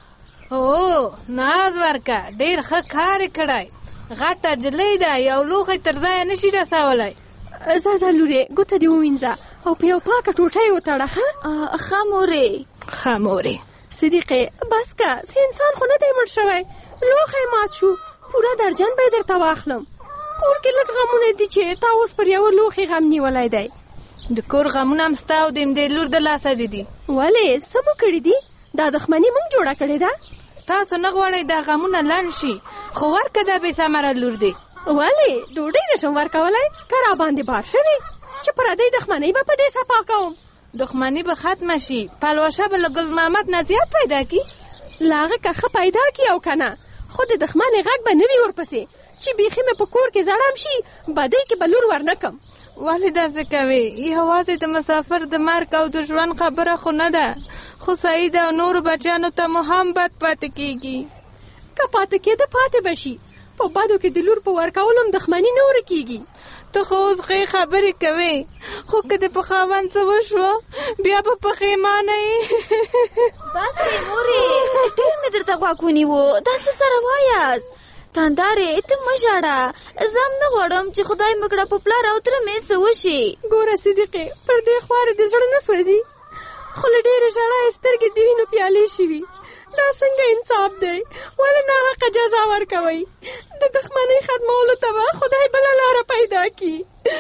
ناز ورکه ډېر ښه کار یې کړی غټه جلۍ ده یو لوښی تر ځایه نشي رسولی. ځه لورې ګوته دې ووینځه او په یو پاکه ټوټه یې وتړه. ښه مورې ښه مورې. صدیقې بس که څه انسان خو نه دی مړ شوی لوښی مات شو پوره درجن به یې درته واخلم. کور کې لږ غمونه دي چې تا اوس پر یو لوښي غم نیولی دی. د کور غمونه هم ستا او د همدې لور د لاسه دي. ولې څه مو کړي دي؟ دا دښمني موږ جوړه کړې ده. تاسو نه غواړئ دا غمونه لنډ شي، خو ورکه دا بې ثمره لور دی. ولې ډوډۍ نشم ورکولی که را باندې بار شوې چې پردۍ دښمنۍ به په دې صفا کوم. دښمني به ختمه شي، پلوشه به له ګل محمد نه زیات پیدا کی. له هغه که ښه پیدا کی او که نه، خو د دښمنې غږ به نه وي ورپسې چې بیخي مې په کور کې زړم شي بدۍ کې به لور ورنکم. ولې داسې کوې؟ یوازې د مسافر د مرګ او د ژوند خبره خو نه ده، خو سعید او نورو بچیانو ته مو هم بد پاتې کېږي. که پاتې کېده پاتې به شي، په بدو کې د لور په ورکولو هم دښمني نه ورکېږي. ته خو اوس ښې خبرې کوې، خو که د په خاوند څه وشوه بیا به پښیمانه یې. بس دی مورې، ډېر مې درته غوږ ونیو، داسې سره وایاست. تاندارې ته مه ژاړه، زه هم نه غواړم چې خدای مې کړه په پلار او تره مې څه وشي. ګوره صدیقې، پر دې خوارې د زړه نه سوځي، خو له ډېرې ژړا یې سترګې د وینو پیالې شوي. دا څنګه انصاف دی؟ ولې ناحقه جزا ورکوئ؟ د دښمنۍ ختمولو ته به خدای بله لاره پیدا کړي.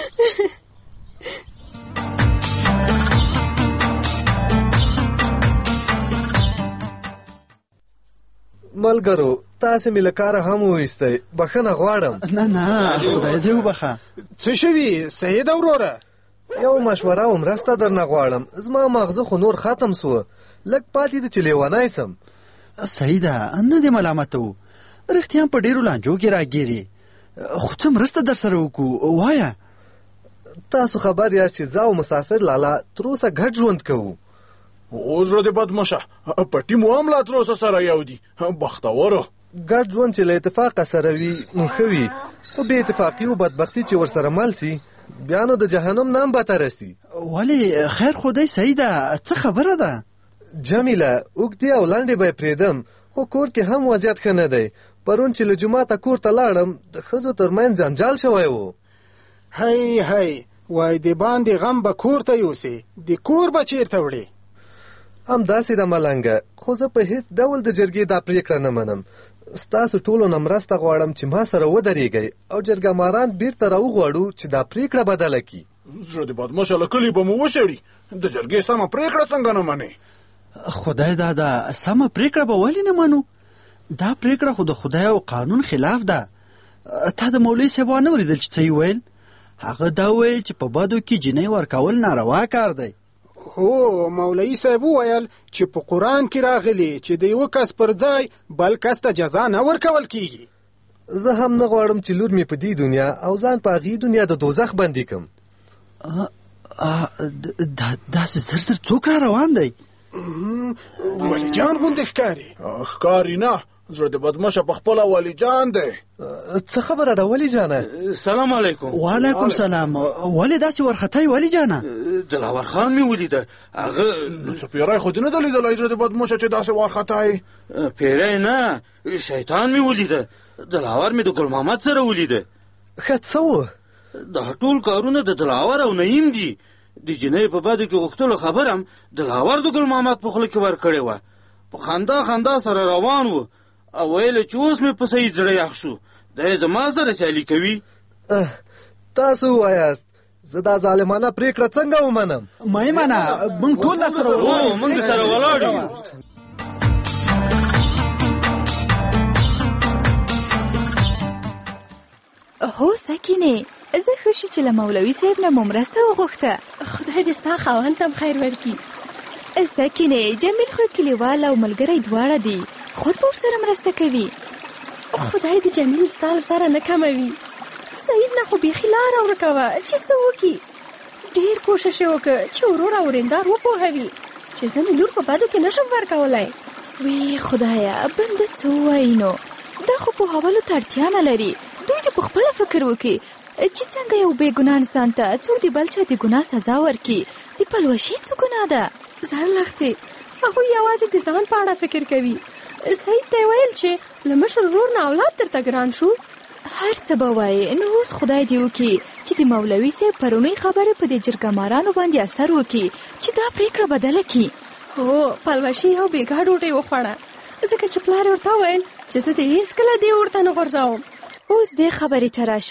ملګرو، تاسې مې له کاره هم وویستی، بښنه غواړم. نه خدای دې وبخه. څه شوي سید وروره؟ یو مشوره او مرسته درنه غواړم. زما ماغزه خو نور ختم سوه، لږ پاتې ده چې لیونی سم. سیده نه دې ملامتو، رښتیا په ډېرو لانجو کې راګیرې، خو څه مرسته در سره وکړو وایه. تاسو خبر یاست چې زه او مسافر لالا تر اوسه ګډ ژوند کوو. اوس رو دې بدمشه، پټي مو هم لا تر اوسه سره یو دي. بختوره ګډ ژوند چې له اتفاقه سره وي نو ښه وي، خو بې اتفاقي او بدبختي چې ورسره مل سي بیا نو د جهنم نه هم بدتره سي. ولې خیر خو دی سیده، څه خبره ده؟ جمیله، اوږدې او لنډې به یې پرېږدم، خو کور کې هم وضعیت ښه نه دی. پرون چې له جوماته کور ته لاړم د ښځو تر منځ جنجال شوی و. هی وای د باندې غم به کور ته یوسې، د کور به چیرته وړې؟ همداسې ده ملنګه، خو زه په هیڅ ډول د جرګې دا پرېکړه نه منم. ستاسو ټولو نه مرسته غواړم چې ما سره ودرېږئ او جرګه ماران بیرته راوغواړو چې دا پرېکړه بدله کړي. زړه دې بدمشه له کلي به مو وشړي، د جرګې سمه پرېکړه څنګه نه منې؟ خدای دادا، سمه پرېکړه به ولې نه منو؟ دا پرېکړه خو د خدای او قانون خلاف ده. تا د مولوي صاحب وانه اورېدل چې څه یې ویل؟ هغه دا ویل چې په بدو کې جینۍ ورکول ناروا کار دی. هو مولوي صاحب وویل چې په قرآن کې راغلی چې د یو کس پر ځای بل کس ته جزا نه ورکول کیږي. زه هم نه غواړم چې لور مې په دې دنیا او ځان په هغې دنیا د دوزخ بندي کړم. داسې زر زر څوک را روان دی؟ ولی جان غوندې ښکاري نه، زړه د بدمشه په خپله ولی جان دی. څه خبره ده ولی جانه؟ سلام علیکم. وعلیکم سلام. ولې داسې ورختی ولی جانه؟ دلاور خان مې ولیده، هغه نو څه پیری خو دې نه ده لیدلی زړه د بدمشه چې داسې وارختی؟ پیری نه، شیطان مې ولیده، دلاور مې د ګل محمد سره ولیده. ښه څه وه؟ دا ټول کارونه د دلاور او نعیم دي. د جنۍ په بدو کې غوښتلو خبرم دلاور د ګل محمد په خوله کې ورکړې وه. په خندا سره روان و او ویل چې اوس مې په سید زړه یخ شو، دا یې زما سره سیالي کوي. تاسو وایاست زه دا ظالمانه پرېکړه څنګه ومنم؟ مه یې منه، موږ ټول سره ولاړ، موږ سره ولاړ یو. هو سکینې، زه ښه شو چې له مولوي صاحب نه مو مرسته وغوښته. خدای دې ستا خاوند ته هم خیر ورکړي. سکینې، جمیل خو کلیوال او ملګری دواړه دي، خود به ورسره مرسته کوي. خدای دې جمیل ستا سره نه کموي. سعید نه خو بیخي لاره ورکوه چې څه وکړي. ډېر کوشش یې وکړه چې ورور او ورېندار وپوهوي چې زه مې لور په بدو کې نشم ورکولی. وی خدایه، بنده څه ووایي نو؟ دا خو پوهولو ته اړتیا نه لري. دوی دې په خپله فکر وکړي چې څنګه یو بې ګناه انسان ته څوک د بل چا د ګناه سزا ورکړي. د پلوشي څه ګناه ده؟ زر لختې، هغوی یوازې د ځان په اړه فکر کوي. سعید ته یې ویل چې له مشر ورور نه اولاد درته ګران شو. هر څه به وایې، نو اوس خدای دې وکړي چې د مولوي صاحب پرونۍ خبرې په دې جرګه مارانو باندې اثر وکړي چې دا پرېکړه بدله کړي. هو، پلوشي یو بېګا ډوډۍ وخوړه، ځکه چې پلار ورته ویل چې زه دې هېڅکله دې ورته نه غورځوم. اوس دې خبرې ته راشه،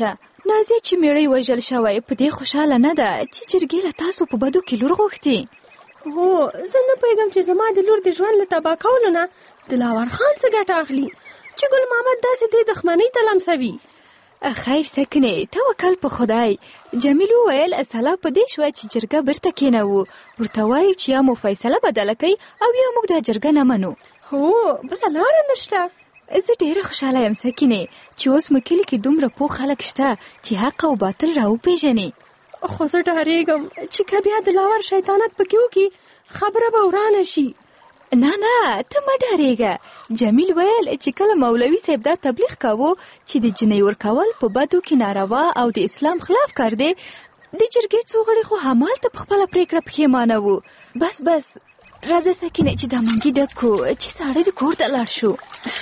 نازیه چې میړی وژل شوی په دې خوشحاله نه ده چې جرګې له تاسو په بدو کې لور غوښتي. هو زه نه پوهېږم چې زما د لور د ژوند له تباه کولو نه دلاور خان څه ګټه اخلي چې ګل محمد داسې دې دښمنۍ ته لمسوي. خیر سکنې توکل په خدای. جمیل وویل اصله په دې شوه چې جرګه بیرته کېنوو، ورته وایو چې یا مو فیصله بدله کوي او یا موږ دا جرګه نه منو. هو بله لاره نشته. زه ډېره خوشحاله یم سکینې چې اوس مو کلي کې دومره پوه خلک شته چې حق او باطل راوپېژني. خو زه ډارېږم چې که بیا دلاور شیطانت پکې وکړي خبره به ورانه شي. نه ته مه ډارېږه. جمیل ویل چې کله مولوي صاحب دا تبلیغ کاوه چې د جنۍ ورکول په بدو کې ناروا او د اسلام خلاف کار دی، د جرګې څو غړي خو همالته په خپله پرېکړه پښېمانه وو. بس راځه سکینې چې دا منګي ډک کړو چې ساړه د کور ته لاړ شو.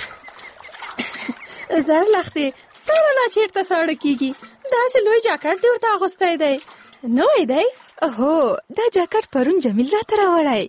زر لختې ستا ولا چېرته ساړه کېږي؟ داسې لوی جاکټ دې ورته اغوستی دی نوی دی؟ هو دا جاکټ پرون جمیل راته راوړی.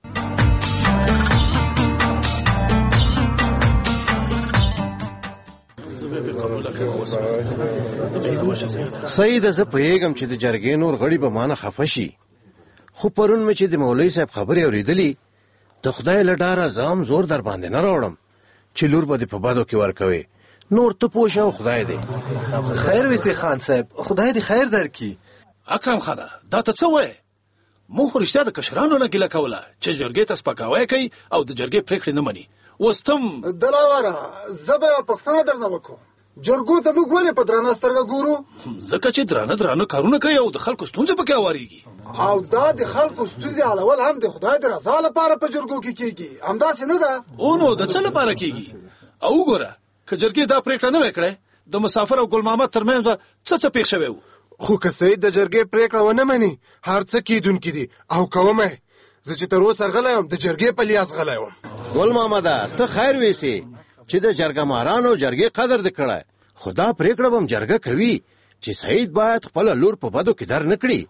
سید زه پوهېږم چې د جرګې نور غړي به مانه خفه شي، خو پرون مې چې د مولوي صاحب خبرې اورېدلې د خدای له ډاره زه هم زور در باندې نه راوړم چې لور به دې په بدو کې ورکوې. نور ته پوه شه او خدای دی. خیر ویسي خان صاحب، خدای دې خیر درکړي. اکرم خانه دا ته څه وایې؟ موږ خو رښتیا د کشرانو نه ګیله کوله چې جرګې ته سپکاوی کوي او د جرګې پرېکړې نه مني. اوس تم دلاوره زه به پوښتنه درنه وکړم، جرګو ته موږ ولې په درانه سترګه ګورو؟ ځکه چې درانه کارونه کوي او د خلکو ستونزې پکې هوارېږي. او دا د خلکو ستونزې حلول هم د خدای د رضا لپاره په جرګو کې کېږي، همداسې نه ده؟ نو د څه لپاره کېږي؟ او وګوره که جرګې دا پرېکړه نه وای کړې د مسافر او ګل محمد ترمنځ به څه پېښ شوی و. خو که سید د جرګې پرېکړه ونه مني هر څه کېدونکي دي او کومه زه چې تر اوسه غلی یم د جرګې په لیاس غلی وم. ګل محمده ته خیر ویسې چې د جرګه مارانو جرګې قدر دې کړی، خو دا پرېکړه به هم جرګه کوي چې سید باید خپله لور په بدو کې در نه کړي.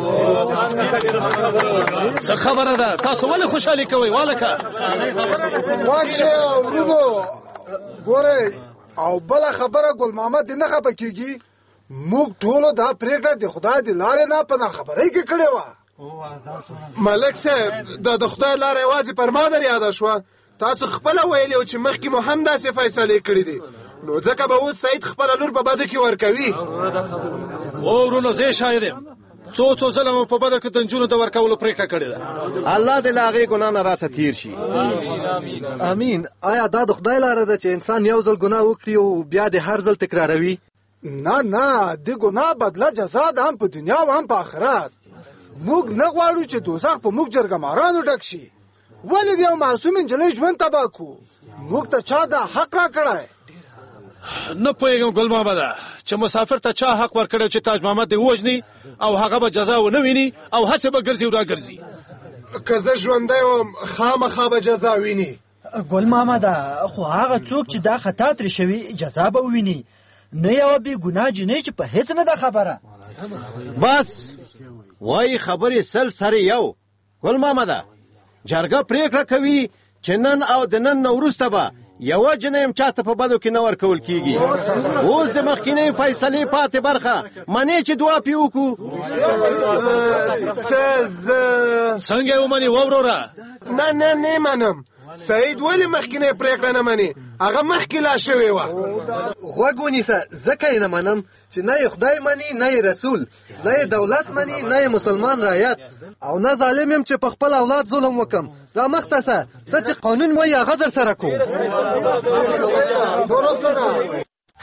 څه خبره ده؟ تاسو ولې خوشحالي کوئ والکه؟ واچې ورونو ګورئ، او بله خبره ګل محمد دې نه خفه کېږي، موږ ټولو دا پرېکړه د خدای د لارې نه په ناخبرۍ کې کړې وه. ملک صاحب دا د خدای لاره یوازې پر ما در یاده شوه، تاسو خپله ویلي و چې مخکې مو هم داسې فیصلې کړي دي، نو ځکه به اوس سید خپله لور په بده کې ورکوي. ورونو زه شاهد یم څو ځله مو په بده کې د نجونو د ورکولو پرېکړه کړې ده. الله دې له هغې ګناه نه راته تېر شي. امین. آیا دا د خدای لاره ده چې انسان یو ځل ګناه وکړي او بیا د هر ځل تکراروي؟ نه د ګناه بدله جزا ده هم په دنیا او هم په آخرت. موږ نه غواړو چې دوزخ په موږ جرګه مارانو ډک شي. ولې د یو معصوم نجلۍ ژوند تباه کړو؟ موږ ته چا دا حق را کړی؟ نه پوهېږم ګل محمده چې مسافر ته چا حق ورکړی چې تاج محمد دې ووژني او هغه به جزا ونه ویني او هسې به ګرځي او راګرځي. که زه ژوندی وم خامخا به جزا ویني. ګل محمده خو هغه څوک چې دا خطا ترې شوي جزا به وویني، نه یوه بې ګناه جنۍ چې په هېڅ نه ده خبره. بس وایي خبرې سل سره یو. ګل محمده جرګه پرېکړه کوي چې نن او د نن نه وروسته به یوه جنۍ هم چاته په بدو کې نه ورکول کېږي. اوس د مخکینۍ فیصلې پاتې برخه منې چې دعا پې وکړو. څنګه یې ومنې ووروره؟ نه منم. سعید ولې مخکینۍ پرېکړه نه مني؟ هغه مخکې لا شوې وه. غوږ ونیسه، ځکه یې نه منم چې نه یې خدای مني نه یې رسول، نه یې دولت مني نه یې مسلمان رعیت، او نه ظالم یم چې په خپل اولاد ظلم وکم. را مخته سه، څه چې قانون وایي هغه در سره کوم. درسته ده.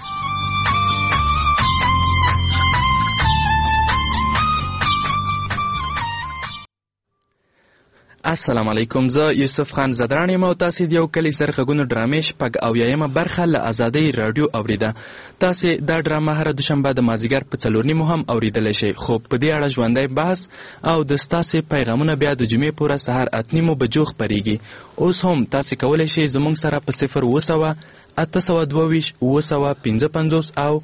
السلام علیکم، زه یوسف خان زدران یم او تاسې د یو کلي زرغږونو ډرامې شپږ اویایمه برخه له ازادۍ راډیو اوریده. تاسې دا ډرامه هره دوشنبه د مازدیګر په 4:30 هم اوریدلی شئ، خو په دې اړه ژوندی بحث او د ستاسې پیغامونه بیا د جمعې پوره سهار 8:30 بجو خپریږي. اوس هم تاسې کولی شئ زموږ سره په 020 822 955 او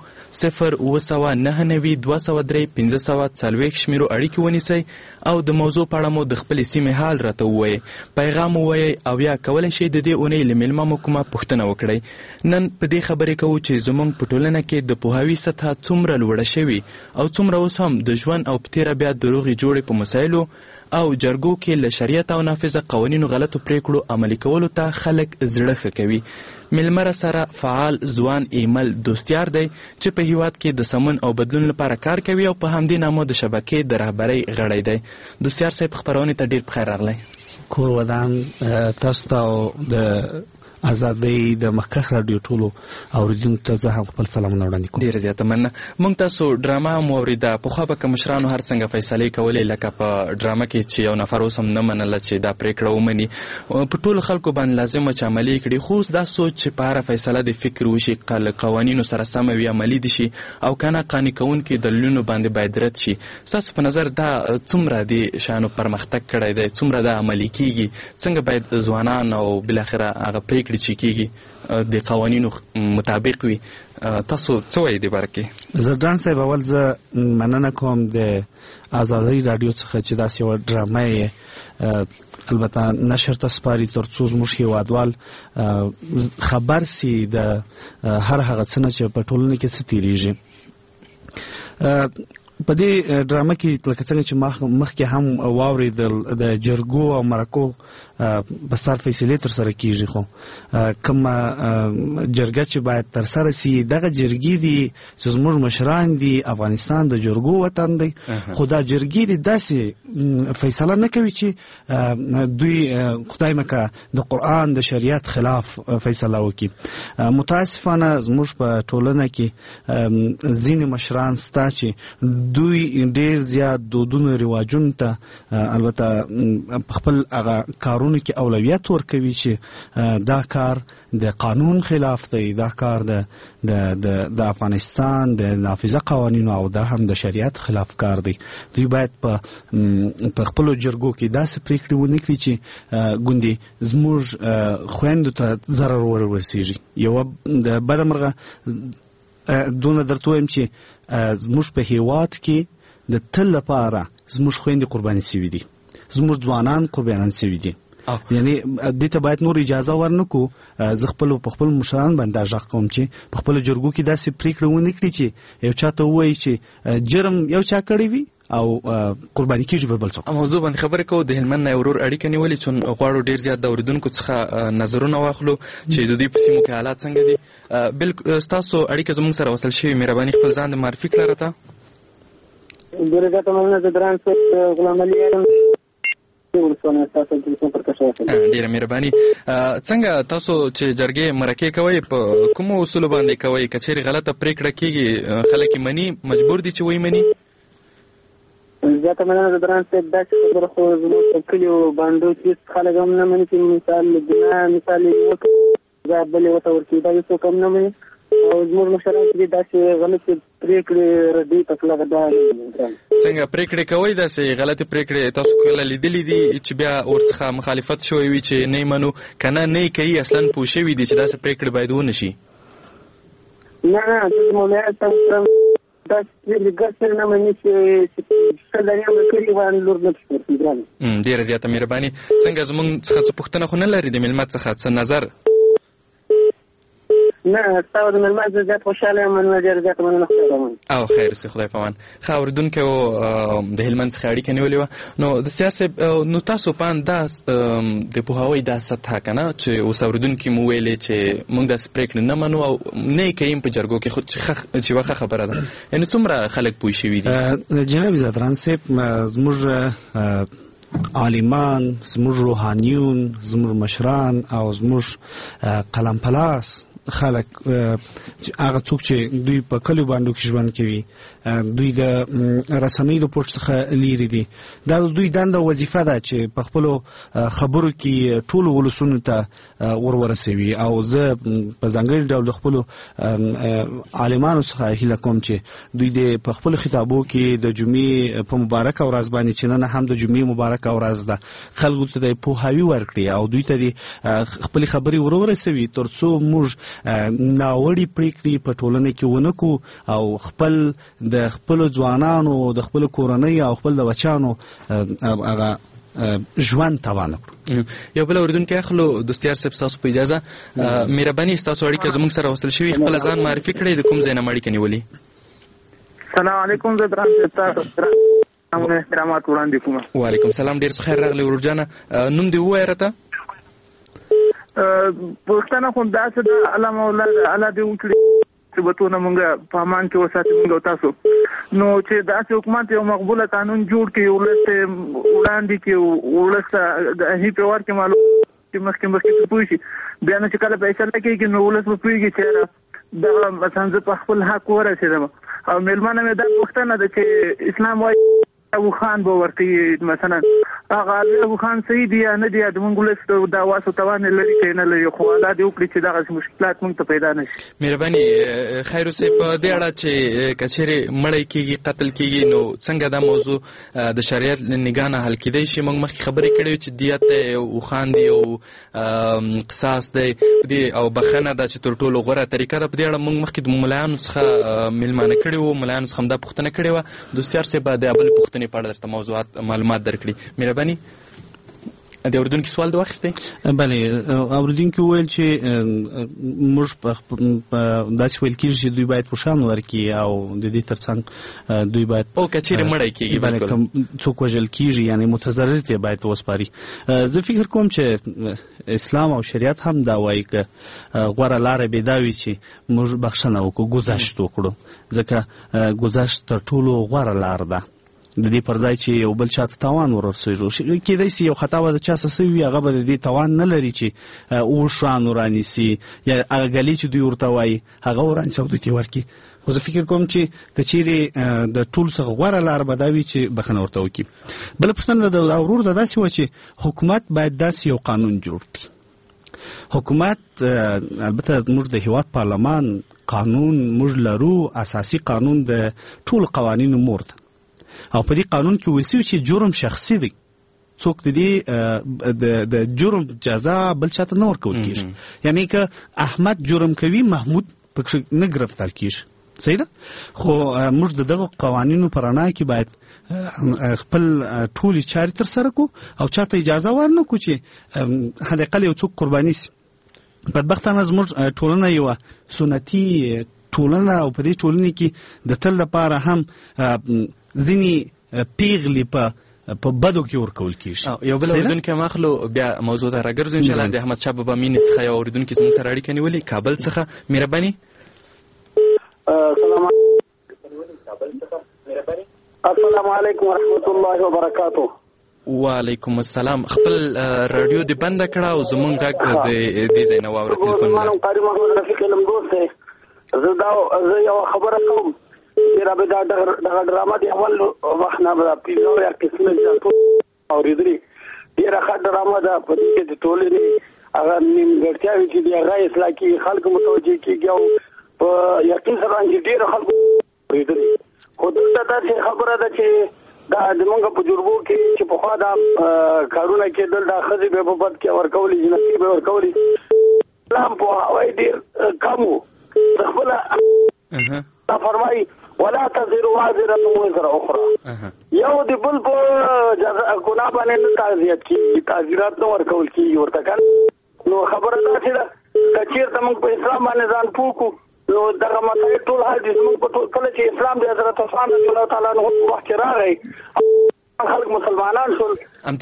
0999 203 1540 شمیرو اړیکې ونیسئ او د موضوع په اړه مو د خپلې سیمې حال راته ووایئ، پیغام ووایئ او یا کولی شئ د دې اونۍ له میلمه مو کومه پوښتنه وکړئ. نن په دې خبرې کوو چې زموږ په ټولنه کې د پوهاوي سطحه څومره لوړه شوې او څومره اوس هم د ژوند او په تېره بیا د روغې جوړې په مسایلو او جرګو کې له شریعت او نافذه قوانینو غلطو پریکړو عملي کولو ته خلک زړه ښه کوي. میلمه سره فعال ځوان ایمل دوستیار دی چې په هیواد کې د سمون او بدلون لپاره کار کوي او په همدې نامو د شبکې د رهبرۍ غړی دی. دوستیار صاحب خپرونې ته ډیر بخیر راغلی. کور ودان تاسو ته د آزادۍ د مخکښ راډیو ټولو اوریدونکو ته زه هم خپل سلامونه وړاندې کوم. ډېره زیاته مننه. موږ تاسو ډرامه هم واورېده. پخوا به که مشرانو هر څنګه فیصلې کولې لکه په ډرامه کې چې یو نفر اوس هم نه منله چې دا پرېکړه ومني، په ټولو خلکو باندې لازمه چې عملي کړي. خو اوس دا سوچ چې په هره فیصله د فکر وشي، قوانینو سره سمه وي، عملي دي شي او که نه قانع کوونکي دلیلونو باندې باید رد شي. ستاسو په نظر دا څومره دې شیانو پرمختګ کړی دی، څومره دا عملي کېږي، څنګه باید ځوانان او بالاخره هغه پرېکړې چې کېږي د قوانینو مطابق وي؟ تاسو څه وایئ دې باره کې؟ زردان صاحب، اول زه مننه کوم د آزادۍ راډیو څخه چې داسې یوه ډرامه یې البته نشر ته سپاري تر څو زموږ هېوادوال خبر سي د هر هغه څه نه چې په ټولنه کې څه تېرېږي. په دې ډرامه کې لکه څنګه چې مخکې هم واورېدل د جرګو او مرکو په سر فیصلې ترسره کېږي، خو کومه جرګه چې باید ترسره سي دغه جرګې دي چې زموږ مشران دي، افغانستان د جرګو وطن دی، خو دا جرګې دي داسې فیصله نه کوي چې دوی خدای مکه د قرآن د شریعت خلاف فیصله وکړي. متاسفانه زموږ په ټولنه کې ځینې مشران ستا چې دوی ډېر زیات دودونو رواجونو ته البته خپل هغه کارونو کې اولویت ورکوي چې دا کار د قانون خلاف دی، دا کار د افغانستان د نافذه قوانینو او دا هم د شریعت خلاف کار دی. دوی باید په خپلو جرګو کې داسې پریکړې ونه کړي چې ګوندې زموږ خویندو ته ضرر ورسیږي. یوه د بده مرغه دونه درته وایم چې زموږ په هیواد کې د تل لپاره زموږ خویندې قرباني سوي دي، زموږ ځوانان قربانان سوي دي. یعنی دې ته باید نور اجازه ورنکو. زه په خپل مشران باندې غږ کوم چې په خپل جرګو کې داسې پریکړه ونه کړي چې یو چاته ووایي چې جرم یو چا کړی وي او قرباني کېږي بل څوک. موضوع باندې خبرې کوو. د هلمند نه ورور اړیکه نیولې چې غواړو ډېر زیات د اورېدونکو څخه نظرونه واخلو چې د دوی په سیمو کې حالات څنګه دي. ستاسو اړیکه زموږ سره وصل شوې، مهرباني خپل ځان د معرفي کړه راته. ډېره زیاته مننه. زه ګران صاحب غلام علي یم. ډیره مهرباني. څنګه تاسو چې جرګې مرکې کوئ په کومو اصولو باندې کوئ؟ که چېرې غلطه پرېکړه کېږي خلک یې مني، مجبور دي چې ویې مني؟ زیاته مننه زدران صاحب. داسې خبره خو زموږ په کلیو بانډو کې خلک هم نه مني چې مثال ګناه مثال یې وکړي بلې ورته ورکړي، دا څوک هم نه مني. او زموږ مشران چې داسې غلطې پرېکړې ردوي په کلکه دا څنګه پرېکړې کوئ؟ داسې غلطې پرېکړې تاسو کله لیدلې دي چې بیا ورڅخه مخالفت شوی وي چې نه یې منو، که نه یې کوي اصلا پوه شوي دي چې داسې پرېکړې باید ونه شي؟ نه زه مولویان ته داسې ګرد نه مني چې شلداري هم کړي وان لور نه پښتو ګرانه. ډېره زیاته مهرباني. څنګه زموږ څخه څه پوښتنه خو نه لري د مېلمه څخه څه نظر؟ نه تاسو د مېلمه زه زیات خوشحاله یم. مننه، ډېره زیاته مننه. او خیر اوسې، خدای په امان. ښه اورېدونکی و د هلمند څخه اړیکه نیولې وه. نو د سیار صاحب، نو تاسو پان دا د پوهاوی دا سطحه که نه چې اوس اورېدونکي مو ویلې چې موږ داسې پرېکړې نه منو او نه یې کوي په جرګو کې، خو چې یوه ښه خبره ده. یعنې څومره خلک پوه شوي دي؟ جناب زدران صاحب، زموږ عالمان، زموږ روحانیون، زموږ مشران او زموږ قلم پلاس خلک هغه څوک چې دوی په کلیو باندې کې ژوند کوي، دوی د رسنۍ د پوښت څخه لیري دي. دا دوی دنده وظیفه ده چې په خپلو خبرو کې ټولو ولسونو ته ورسوي. او زه په ځانګړي ډول د خپلو عالمانو څخه هیله کوم چې دوی د په خپلو خطابو کې د جمعې په مبارکه ورځ باندې چې نن هم د جمعې مبارکه ورځ ده، خلکو ته د پوهاوي ورکړي او دوی ته د خپلې خبرې ورسوي تر څو موږ ناوړي پریکړې په ټولنه کې ونه کو او خپل د خپل ځوانانو د خپل کورنۍ او خپل د بچانو هغه ژوند توان کړو. یو بل اوریدونکی اخلو دوستیار صاحب تاسو په اجازه مهرباني تاسو اړیکه زموږ سره وصل شوي خپل ځان معرفي کړئ د کوم ځای نه اړیکه نیولې. السلام علیکم زه دران تاسو سره احترامات وړاندې کوم. وعلیکم السلام ډیر ښه خیر راغلی ورجانه نوم دې ووایه راته. پښتنه خو داسې د الله مولا الله دې وکړي چې بتونه مونږه په امان کې وساتي مونږ تاسو نو چې داسې حکومت یو مقبوله قانون جوړ کړي ولست وړاندې کې ولست هی په ور کې معلوم چې مخکې پوي شي بیا نه چې کله پیسې لکه نو ولست په پیږي چې دا مثلا په خپل حق ورسېدم او ملمنه مې دا پښتنه ده چې اسلام وايي ابو خان به ورته مثلا هغه ابو خان صحیح دی نه دی د مونږ له دا واسو توان لري چې نه لري خو دا دی وکړي چې دا مشکلات مونږ ته پیدا نشي. مهرباني خیر اوسې په دې اړه چې کچېره مړی کېږي قتل کېږي نو څنګه دا موضوع د شریعت نگاه نه حل کېدای شي. مونږ مخکې خبرې کړې چې دیت او خان دی او قصاص دی او بخنه دا چې تر ټولو غوره طریقه ده. په دې اړه مونږ مخکې د ملایانو څخه ملمانه کړي وو ملایانو څخه دا پوښتنه کړې وه دوستیار صاحب د بل پوښتنې په اړه درته موضوعات معلومات درکړي. مهرباني د اوریدونکو سوال د واخیستې. بله اوریدونکي وویل چې موږ داسې ویل کېږي چې دوی باید پوښتنه ورکړي او د دې ترڅنګ دوی باید او که چیرې مړی کېږي بالکل څوک وژل کېږي یعنې متضرر ته باید وسپاري. زه فکر کوم چې اسلام او شریعت هم دا وایي که غوره لاره به دا وي چې موږ بخښنه وکړو ګذشت وکړو ځکه ګذشت تر ټولو غوره لار ده. د دې پر ځای چې یو بل چاته تاوان ورسېږي کېدای سي یو خطا به د چا څه سوي وي هغه به د دې توان نه لري چې اوښان ورانیسي یا هغه ګلې چې دوی ورته وایي هغه ورانیسي او دوی ته ورکړي. خو زه فکر کوم چې که چیرې د ټولو څخه غوره لار به دا وي چې بخښنه ورته وکړي. بله پوښتنه د ورور ده داسې وه چې حکومت باید داسې یو قانون جوړ کړي. حکومت البته موږ د هېواد پارلمان قانون موږ لرو اساسي قانون د ټولو قوانینو مور ده او په دې قانون کې ویل شوي چې جرم شخصي دی څوک د دې د جرم جزا بل چاته نه ورکول کېږي. یعنی که احمد جرم کوي محمود پکې نه ګرفتار کېږي صحیح ده. خو موږ د دغه قوانینو په رڼا کې باید خپل ټولې چارې ترسره کړو او چاته اجازه ورنه کړو چې حداقل یو څوک قرباني سي. بدبختانه زموږ ټولنه یوه سنتي ټولنه او په دې ټولنې کې د تل لپاره هم ځینې پیغلې په بدو کې ورکول کېږي. یو بل اوریدونکی هم اخلو بیا موضوع ته راګرځو انشاءالله د احمدشاه بابا مینې څخه یو اوریدونکی زموږ سره اړیکه نیولې کابل څخه. مهرباني. السلام علیکم ورحمت الله وبرکاتو. وعلیکم السلام. خپل رادیو دې بنده کړه او زمونږ غږ د دې ځای نه واوره تلیفون نه. قاری محمد رفیق علم دوست دی. زه یو خبره کوم چې را به دا دغه ډرامه د اول وخت نه به پیژو یا قسمه ځاتو اورېدلې ډېره ښه ډرامه ده. په دې کې د ټولنې هغه نیمګړتیاوې چې دي هغه اصلاح کېږي خلک متوجه کېږي او په یقین سره چې ډېره خلکو اورېدلې. خو دلته داسې خبره ده چې دا زمونږ په تجربو کې چې پخوا دا کارونه کېدل دا ښځې به په بد کې ورکولې جنسي به ورکولې اسلام پوهاوی ډېر کم و. خپله فرمایي ولا تزر وازرة وزر اخرى یو د بل په ګناه باندې نه تعزیت کېږي تعزیرات نه ورکول کېږي ورته که نو خبره داسې ده که چېرته موږ په اسلام باندې ځان پوه کړو نو دغه مسایل ټول حل دي. زموږ په کله چې اسلام د حضرت عثمان رضی الله تعالی عنه په وخت کې راغی خلک مسلمانان شول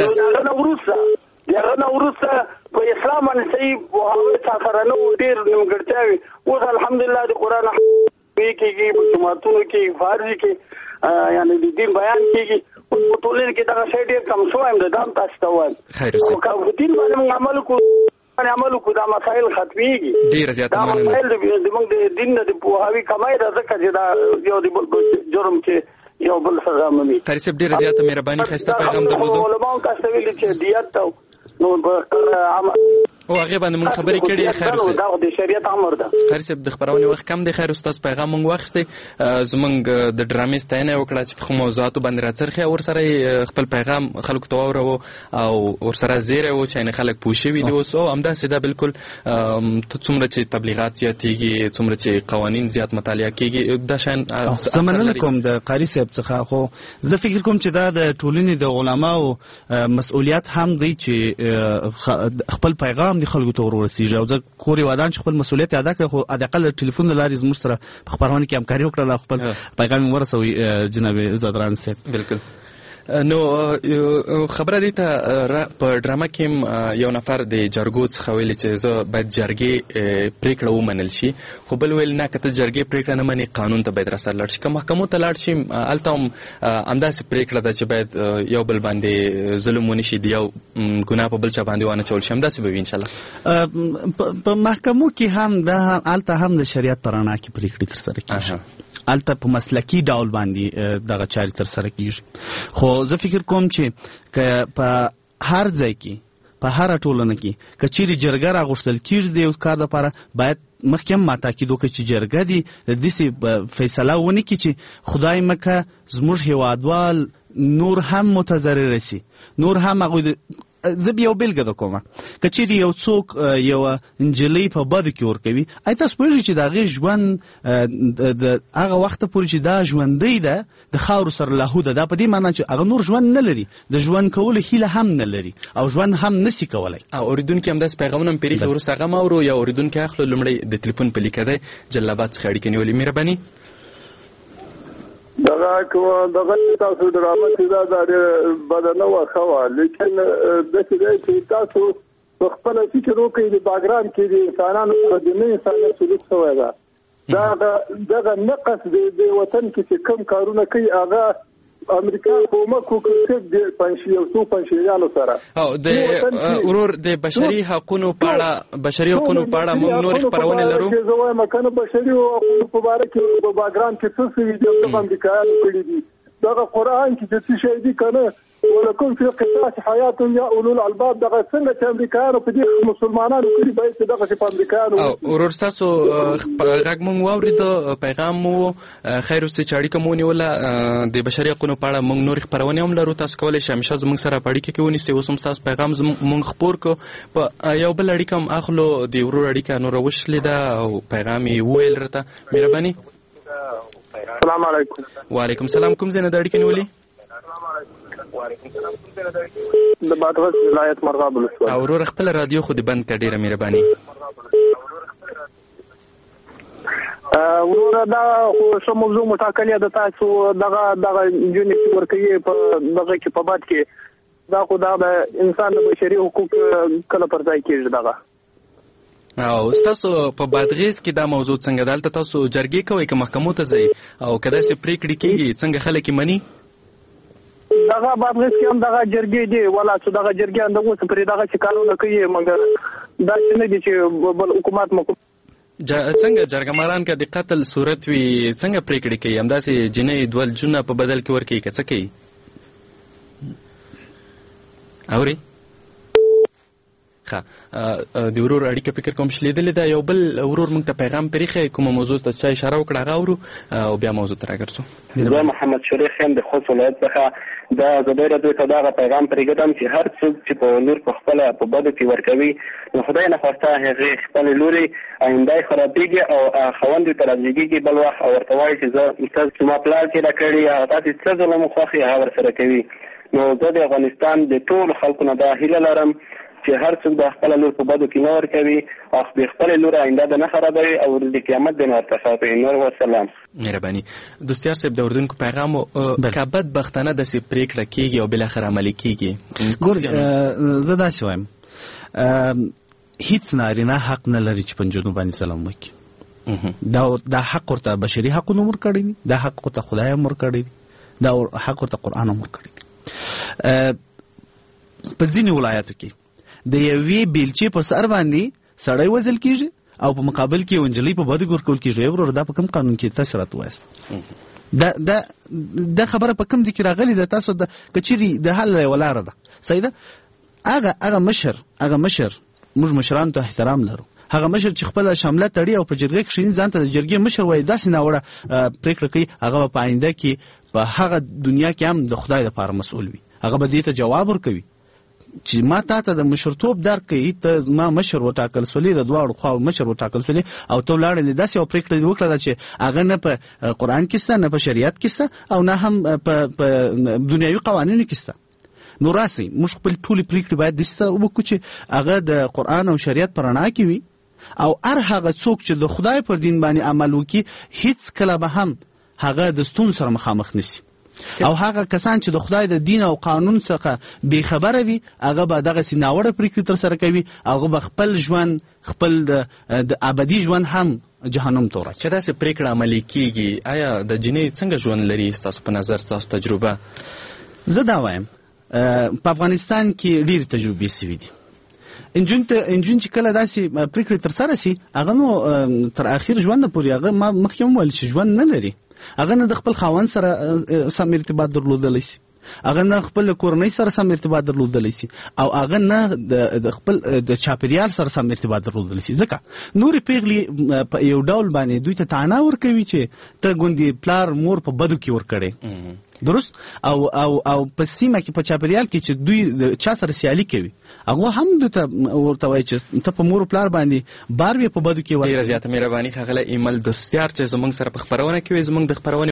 هغه نه وروسته په اسلام باندې صحیح پوهاوی چا سره نه و ډېر نیمګړتیاوې. اوس الحمدلله د قرآن کېږي په جوماتونو کې فارزي کې یعنی د دین بیان کېږي. اوس په ټولنه کې دغه شی ډېر کم شوی یم دا هم تاسو ته وایم. او که په دین باندې موږ عمل وکړو دا مسایل ختمېږي. ډېره زیاته دا مسایل زموږ د دین نه د پوهاوي کمای ده ځکه چې دا یو د بل جرم چې یو بل سزا مومي. قاري صاحب ډېره زیاته مهرباني ښایسته پیغام درلودو. علماو تاسو ویلي چې دیت نو او هغه باندې موږ خبرې کړې. خیر اوسه دا د شریعت امر ده. خیر صاحب د خبرونې وخت کم دی. خیر استاد پیغام موږ واخیستی. زموږ د ډرامې ستاینه وکړه چې په موضوعاتو باندې راڅرخي او ورسره خپل پیغام خلکو ته واوروه او ورسره زیری و چې خلک پوه شوي دي اوس. او همداسې ده بالکل څومره چې تبلیغات زیاتېږي څومره چې قوانین زیات مطالعه کېږي دا شیان زه مننه کوم د قاري صاحب څخه. خو زه فکر کوم چې دا د ټولنې د علماو مسؤلیت هم دی چې خپل پیغام د خلکو ته ورسیږي او زه کور ودان چې خپل مسؤلیت ادا کړي خو حداقل ټلیفون له لارې زموږ سره په خپرونه کې همکاري وکړه خپل پیغام ورسوي جناب زادران صاحب. بالکل. نو خبره دی ته په ډرامه کې یو نفر د جرګو څخه ویلي چې زه باید جرګې پریکړه ومنل شي خو بل ویل نه که ته جرګې پریکړه نه منې قانون ته باید راسره لاړ شي. که محکمو ته لاړ شي هلته هم همداسې پریکړه ده چې باید یو بل باندې ظلم ونه شي د یو ګناه په بل چا باندې وانه چول شي. همداسې به وي انشاءالله. په محکمو کې هم هلته هم د شریعت په رڼا کې پریکړې ترسره کېږي. هلته په مسلکي ډول باندې دغه چارې ترسره کېږي. خو زه فکر کوم چې که په هر ځای کې په هره ټولنه کې که چیرې جرګه راغوښتل کېږي د یو کار دپاره باید مخکې هم ما تاکید وکړي چې جرګه دې داسې فیصله ونه کړي چې خدای مکه زموږ هېوادوال نور هم متضرره سي نور هم هغوی زه به یو بېلګه ده کومه که چیرې یو څوک یوه نجلۍ په بدو کې ورکوي ایا تاسو پوهېږئ چې د هغې ژوند د هغه وخته پورې چې دا ژوندۍ ده د خاورو سره لاهوده ده په دې معنا چې هغه نور ژوند نه لري د ژوند کولو هیله هم نه لري او ژوند هم نسي کولی. او اورېدونکي همداسې پیغامونه هم پرېښي وروسته هغه ما اورو یا اورېدونکي اخلو. لومړی د تلیفون په لیکه دی جلال آباد څخه اړیکې نیولې. مهرباني دغه تاسو ډرامه چې دا بده نه وه ښه وه لیکن داسې دی چې تاسو په خپله فکر وکړئ د باګراند کې د انسانانو سره د نه انسانیت سلوک شوی ده. دغه نقص د وطن کې چې کوم کارونه کوي هغه امریکا کومک وکړي د پنشیریانو سره. او د ورور د بشري حقوقو په اړه موږ نور خبرونه لرو. زه وایم کنه بشري حقوقو په اړه کې په باګراند کې څه څه د امریکایانو کړي دي. دغه قرآن کې چې څه شی دي کنه ولکم فی القصاص حیات یا اولو الالباب دغه څنګه چې امریکایانو په دې مسلمانانو کړي باید دغه چې په امریکایانو ورور تاسو غږ مونږ واورېدو پیغام مو خیر اوسه چې اړیکه مو نیوله د بشري حقوقو په اړه موږ نور خبرونه هم لرو. تاسو کولی شئ همیشه زموږ سره په اړیکه کې ونیسئ. اوس هم ستاسو پیغام موږ خپور کړو په یو بل اړیکه هم اخلو. د ورور اړیکه نوره وشلې ده او پیغام یې وویل راته. مهرباني. السلام علیکم. وعلیکم السلام. کوم ځای نه د اړیکې نیولې؟ د بادغیس ولایت مرغاب ولسوالي. او ورور خپل رادیو خو دې بند کړه. ډېره مهرباني. وروره دا خو ښه موضوع مو ټاکلې ده. تاسو دغه نجونې چې ورکوي په دغه کې په باد کې دا خو دا د انسان د بشري حقوق کله پر ځای کېږي دغه. او ستاسو په بادغیس کې دا موضوع څنګه ده؟ هلته تاسو جرګې کوئ که محکمو ته ځئ او که داسې پرېکړې کېږي څنګه خلک یې مني؟ دغه بادغیس کې هم دغه جرګې دي ولا چې دغه جرګې هم دغه پرې دغه چې کارونه کوي مګر دا چې نه دي چې بل حکومت څنګه جرګماران که د قتل صورت وي څنګه پرېکړې کوي؟ همداسې جنۍ دوه جونه په بدل کې ورکوي که څه کوي؟ اوري د ورور اړیکه فکر کوم شلیدلې ده. یو بل ورور موږ ته پیغام پرېښی کومه موضوع ته چا اشاره وکړه هغه اورو او بیا موضوع ته راګرځو. زه محمد شریف یم د خوست ولایت څخه. د ازادۍ راډیو ته دغه پیغام پرېږدم چې هر څوک چې په لور په خپله په بدو کې ورکوي نو خدای نخواسته هغې خپلې لورې آینده یې خرابېږي او خاوند یې ته راجګېږي بل وخت او ورته وایي چې زه زما پلار چې را کړي هغه تاسې څه ظلم خوښ یې هغه ورسره کوي. نو زه د افغانستان د ټولو خلکو نه دا هیله لرم چې هر څوک د خپل لور په بدو کې نه ورکوي او د خپل لور آینده د نه خرابوي او د قیامت د نه ورته ساتي. نور وسلام. مهرباني. دوستیار صاحب د اردوونکو پیغام که بدبختانه داسې پرېکړه کېږي او بالاخره عملي کېږي. ګور زه داسې وایم هیڅ نارینه حق نه لري چې په نجونو باندې ظلم وکړي. دا حق ورته بشري حقونه ورکړي دي دا حق ورته خدای هم ورکړي دي دا حق ورته قرآن هم ورکړي دي. په ځینې ولایاتو کې د یوې بیلچې په سر باندې سړی وژل کېږي او په مقابل کې یو نجلۍ په بدو ورکول کېږي. ورور دا په کوم قانون کې تاسو راته وایاست؟ دا خبره په کوم ځای کې راغلې ده؟ تاسو د که چیرې د حل یوه لاره ده صحیح ده. هغه مشر موږ مشرانو ته احترام لرو. هغه مشر چې خپل شامله تړي او په جرګه کې شین ځان ته د جرګې مشر وایي داسې ناوړه پریکړه کوي، هغه په آینده کې په هغه دنیا کې هم د خدای لپاره مسؤل وي. هغه به دې ته جواب ورکوي چې ما ته د مشرتوب درکې، ته ما مشر وټاکل سولې، د دواړو خواو مشر وټاکل سولې او ته ولاړې داسې یو پریکړه وکړه چې هغه نه په قرآن کې شته، نه په شریعت کې شته، او نه هم په دنیوي قوانینو کې شته. نو راسئ موږ خپل ټولې پریکړې باید داسې وکړو چې هغه د قرآن او شریعت په رڼا کې وي، او هر هغه څوک چې د خدای پر دین باندې عمل وکړي هیڅ کله به هم هغه د ستونزو سره مخامخ نشي. او هغه کسان چې د خدای د دین او قانون څخه بې خبره وي هغه به دغسې ناوړه پریکړې ترسره کوي، هغه به خپل ژوند، خپل د ابدي ژوند هم جهنم ته ورچي. چې داسې پریکړه عملي کیږي، آیا د جنۍ څنګه ژوند لري ستاسو په نظر، ستاسو تجربه؟ زه دا وایم په افغانستان کې ډېرې تجربې سوي دي. انجون چې کله داسې پریکړې ترسره سي هغه نو تر اخر ژوند پورې هغه ما مخکې هم ویل چې ژوند نه لري. هغه نه د خپل خاوند سره سم ارتباط درلودلی سي، هغه نه خپل کورنۍ سره سم ارتباط درلودلی سي، او هغه نه د خپل د چاپیریال سره سم ارتباط درلودلی سي. ځکه نورې پیغلې په یو ډول باندې دوی ته طعنه ورکوي چې ته ګوندې پلار مور په بدو کې ورکړې، درست، او په سیمه کې په چاپیریال کې چې دوی د چا سره سیالي کوي هغه هم دوی ورته وایي چې ته په مور پلار باندې بار وي په بدو کې ورکړې. ډېره زیاته مهرباني ښاغلی ایمل دوستیار چې زموږ سره په خپرونه کې وي. زموږ د خپرونې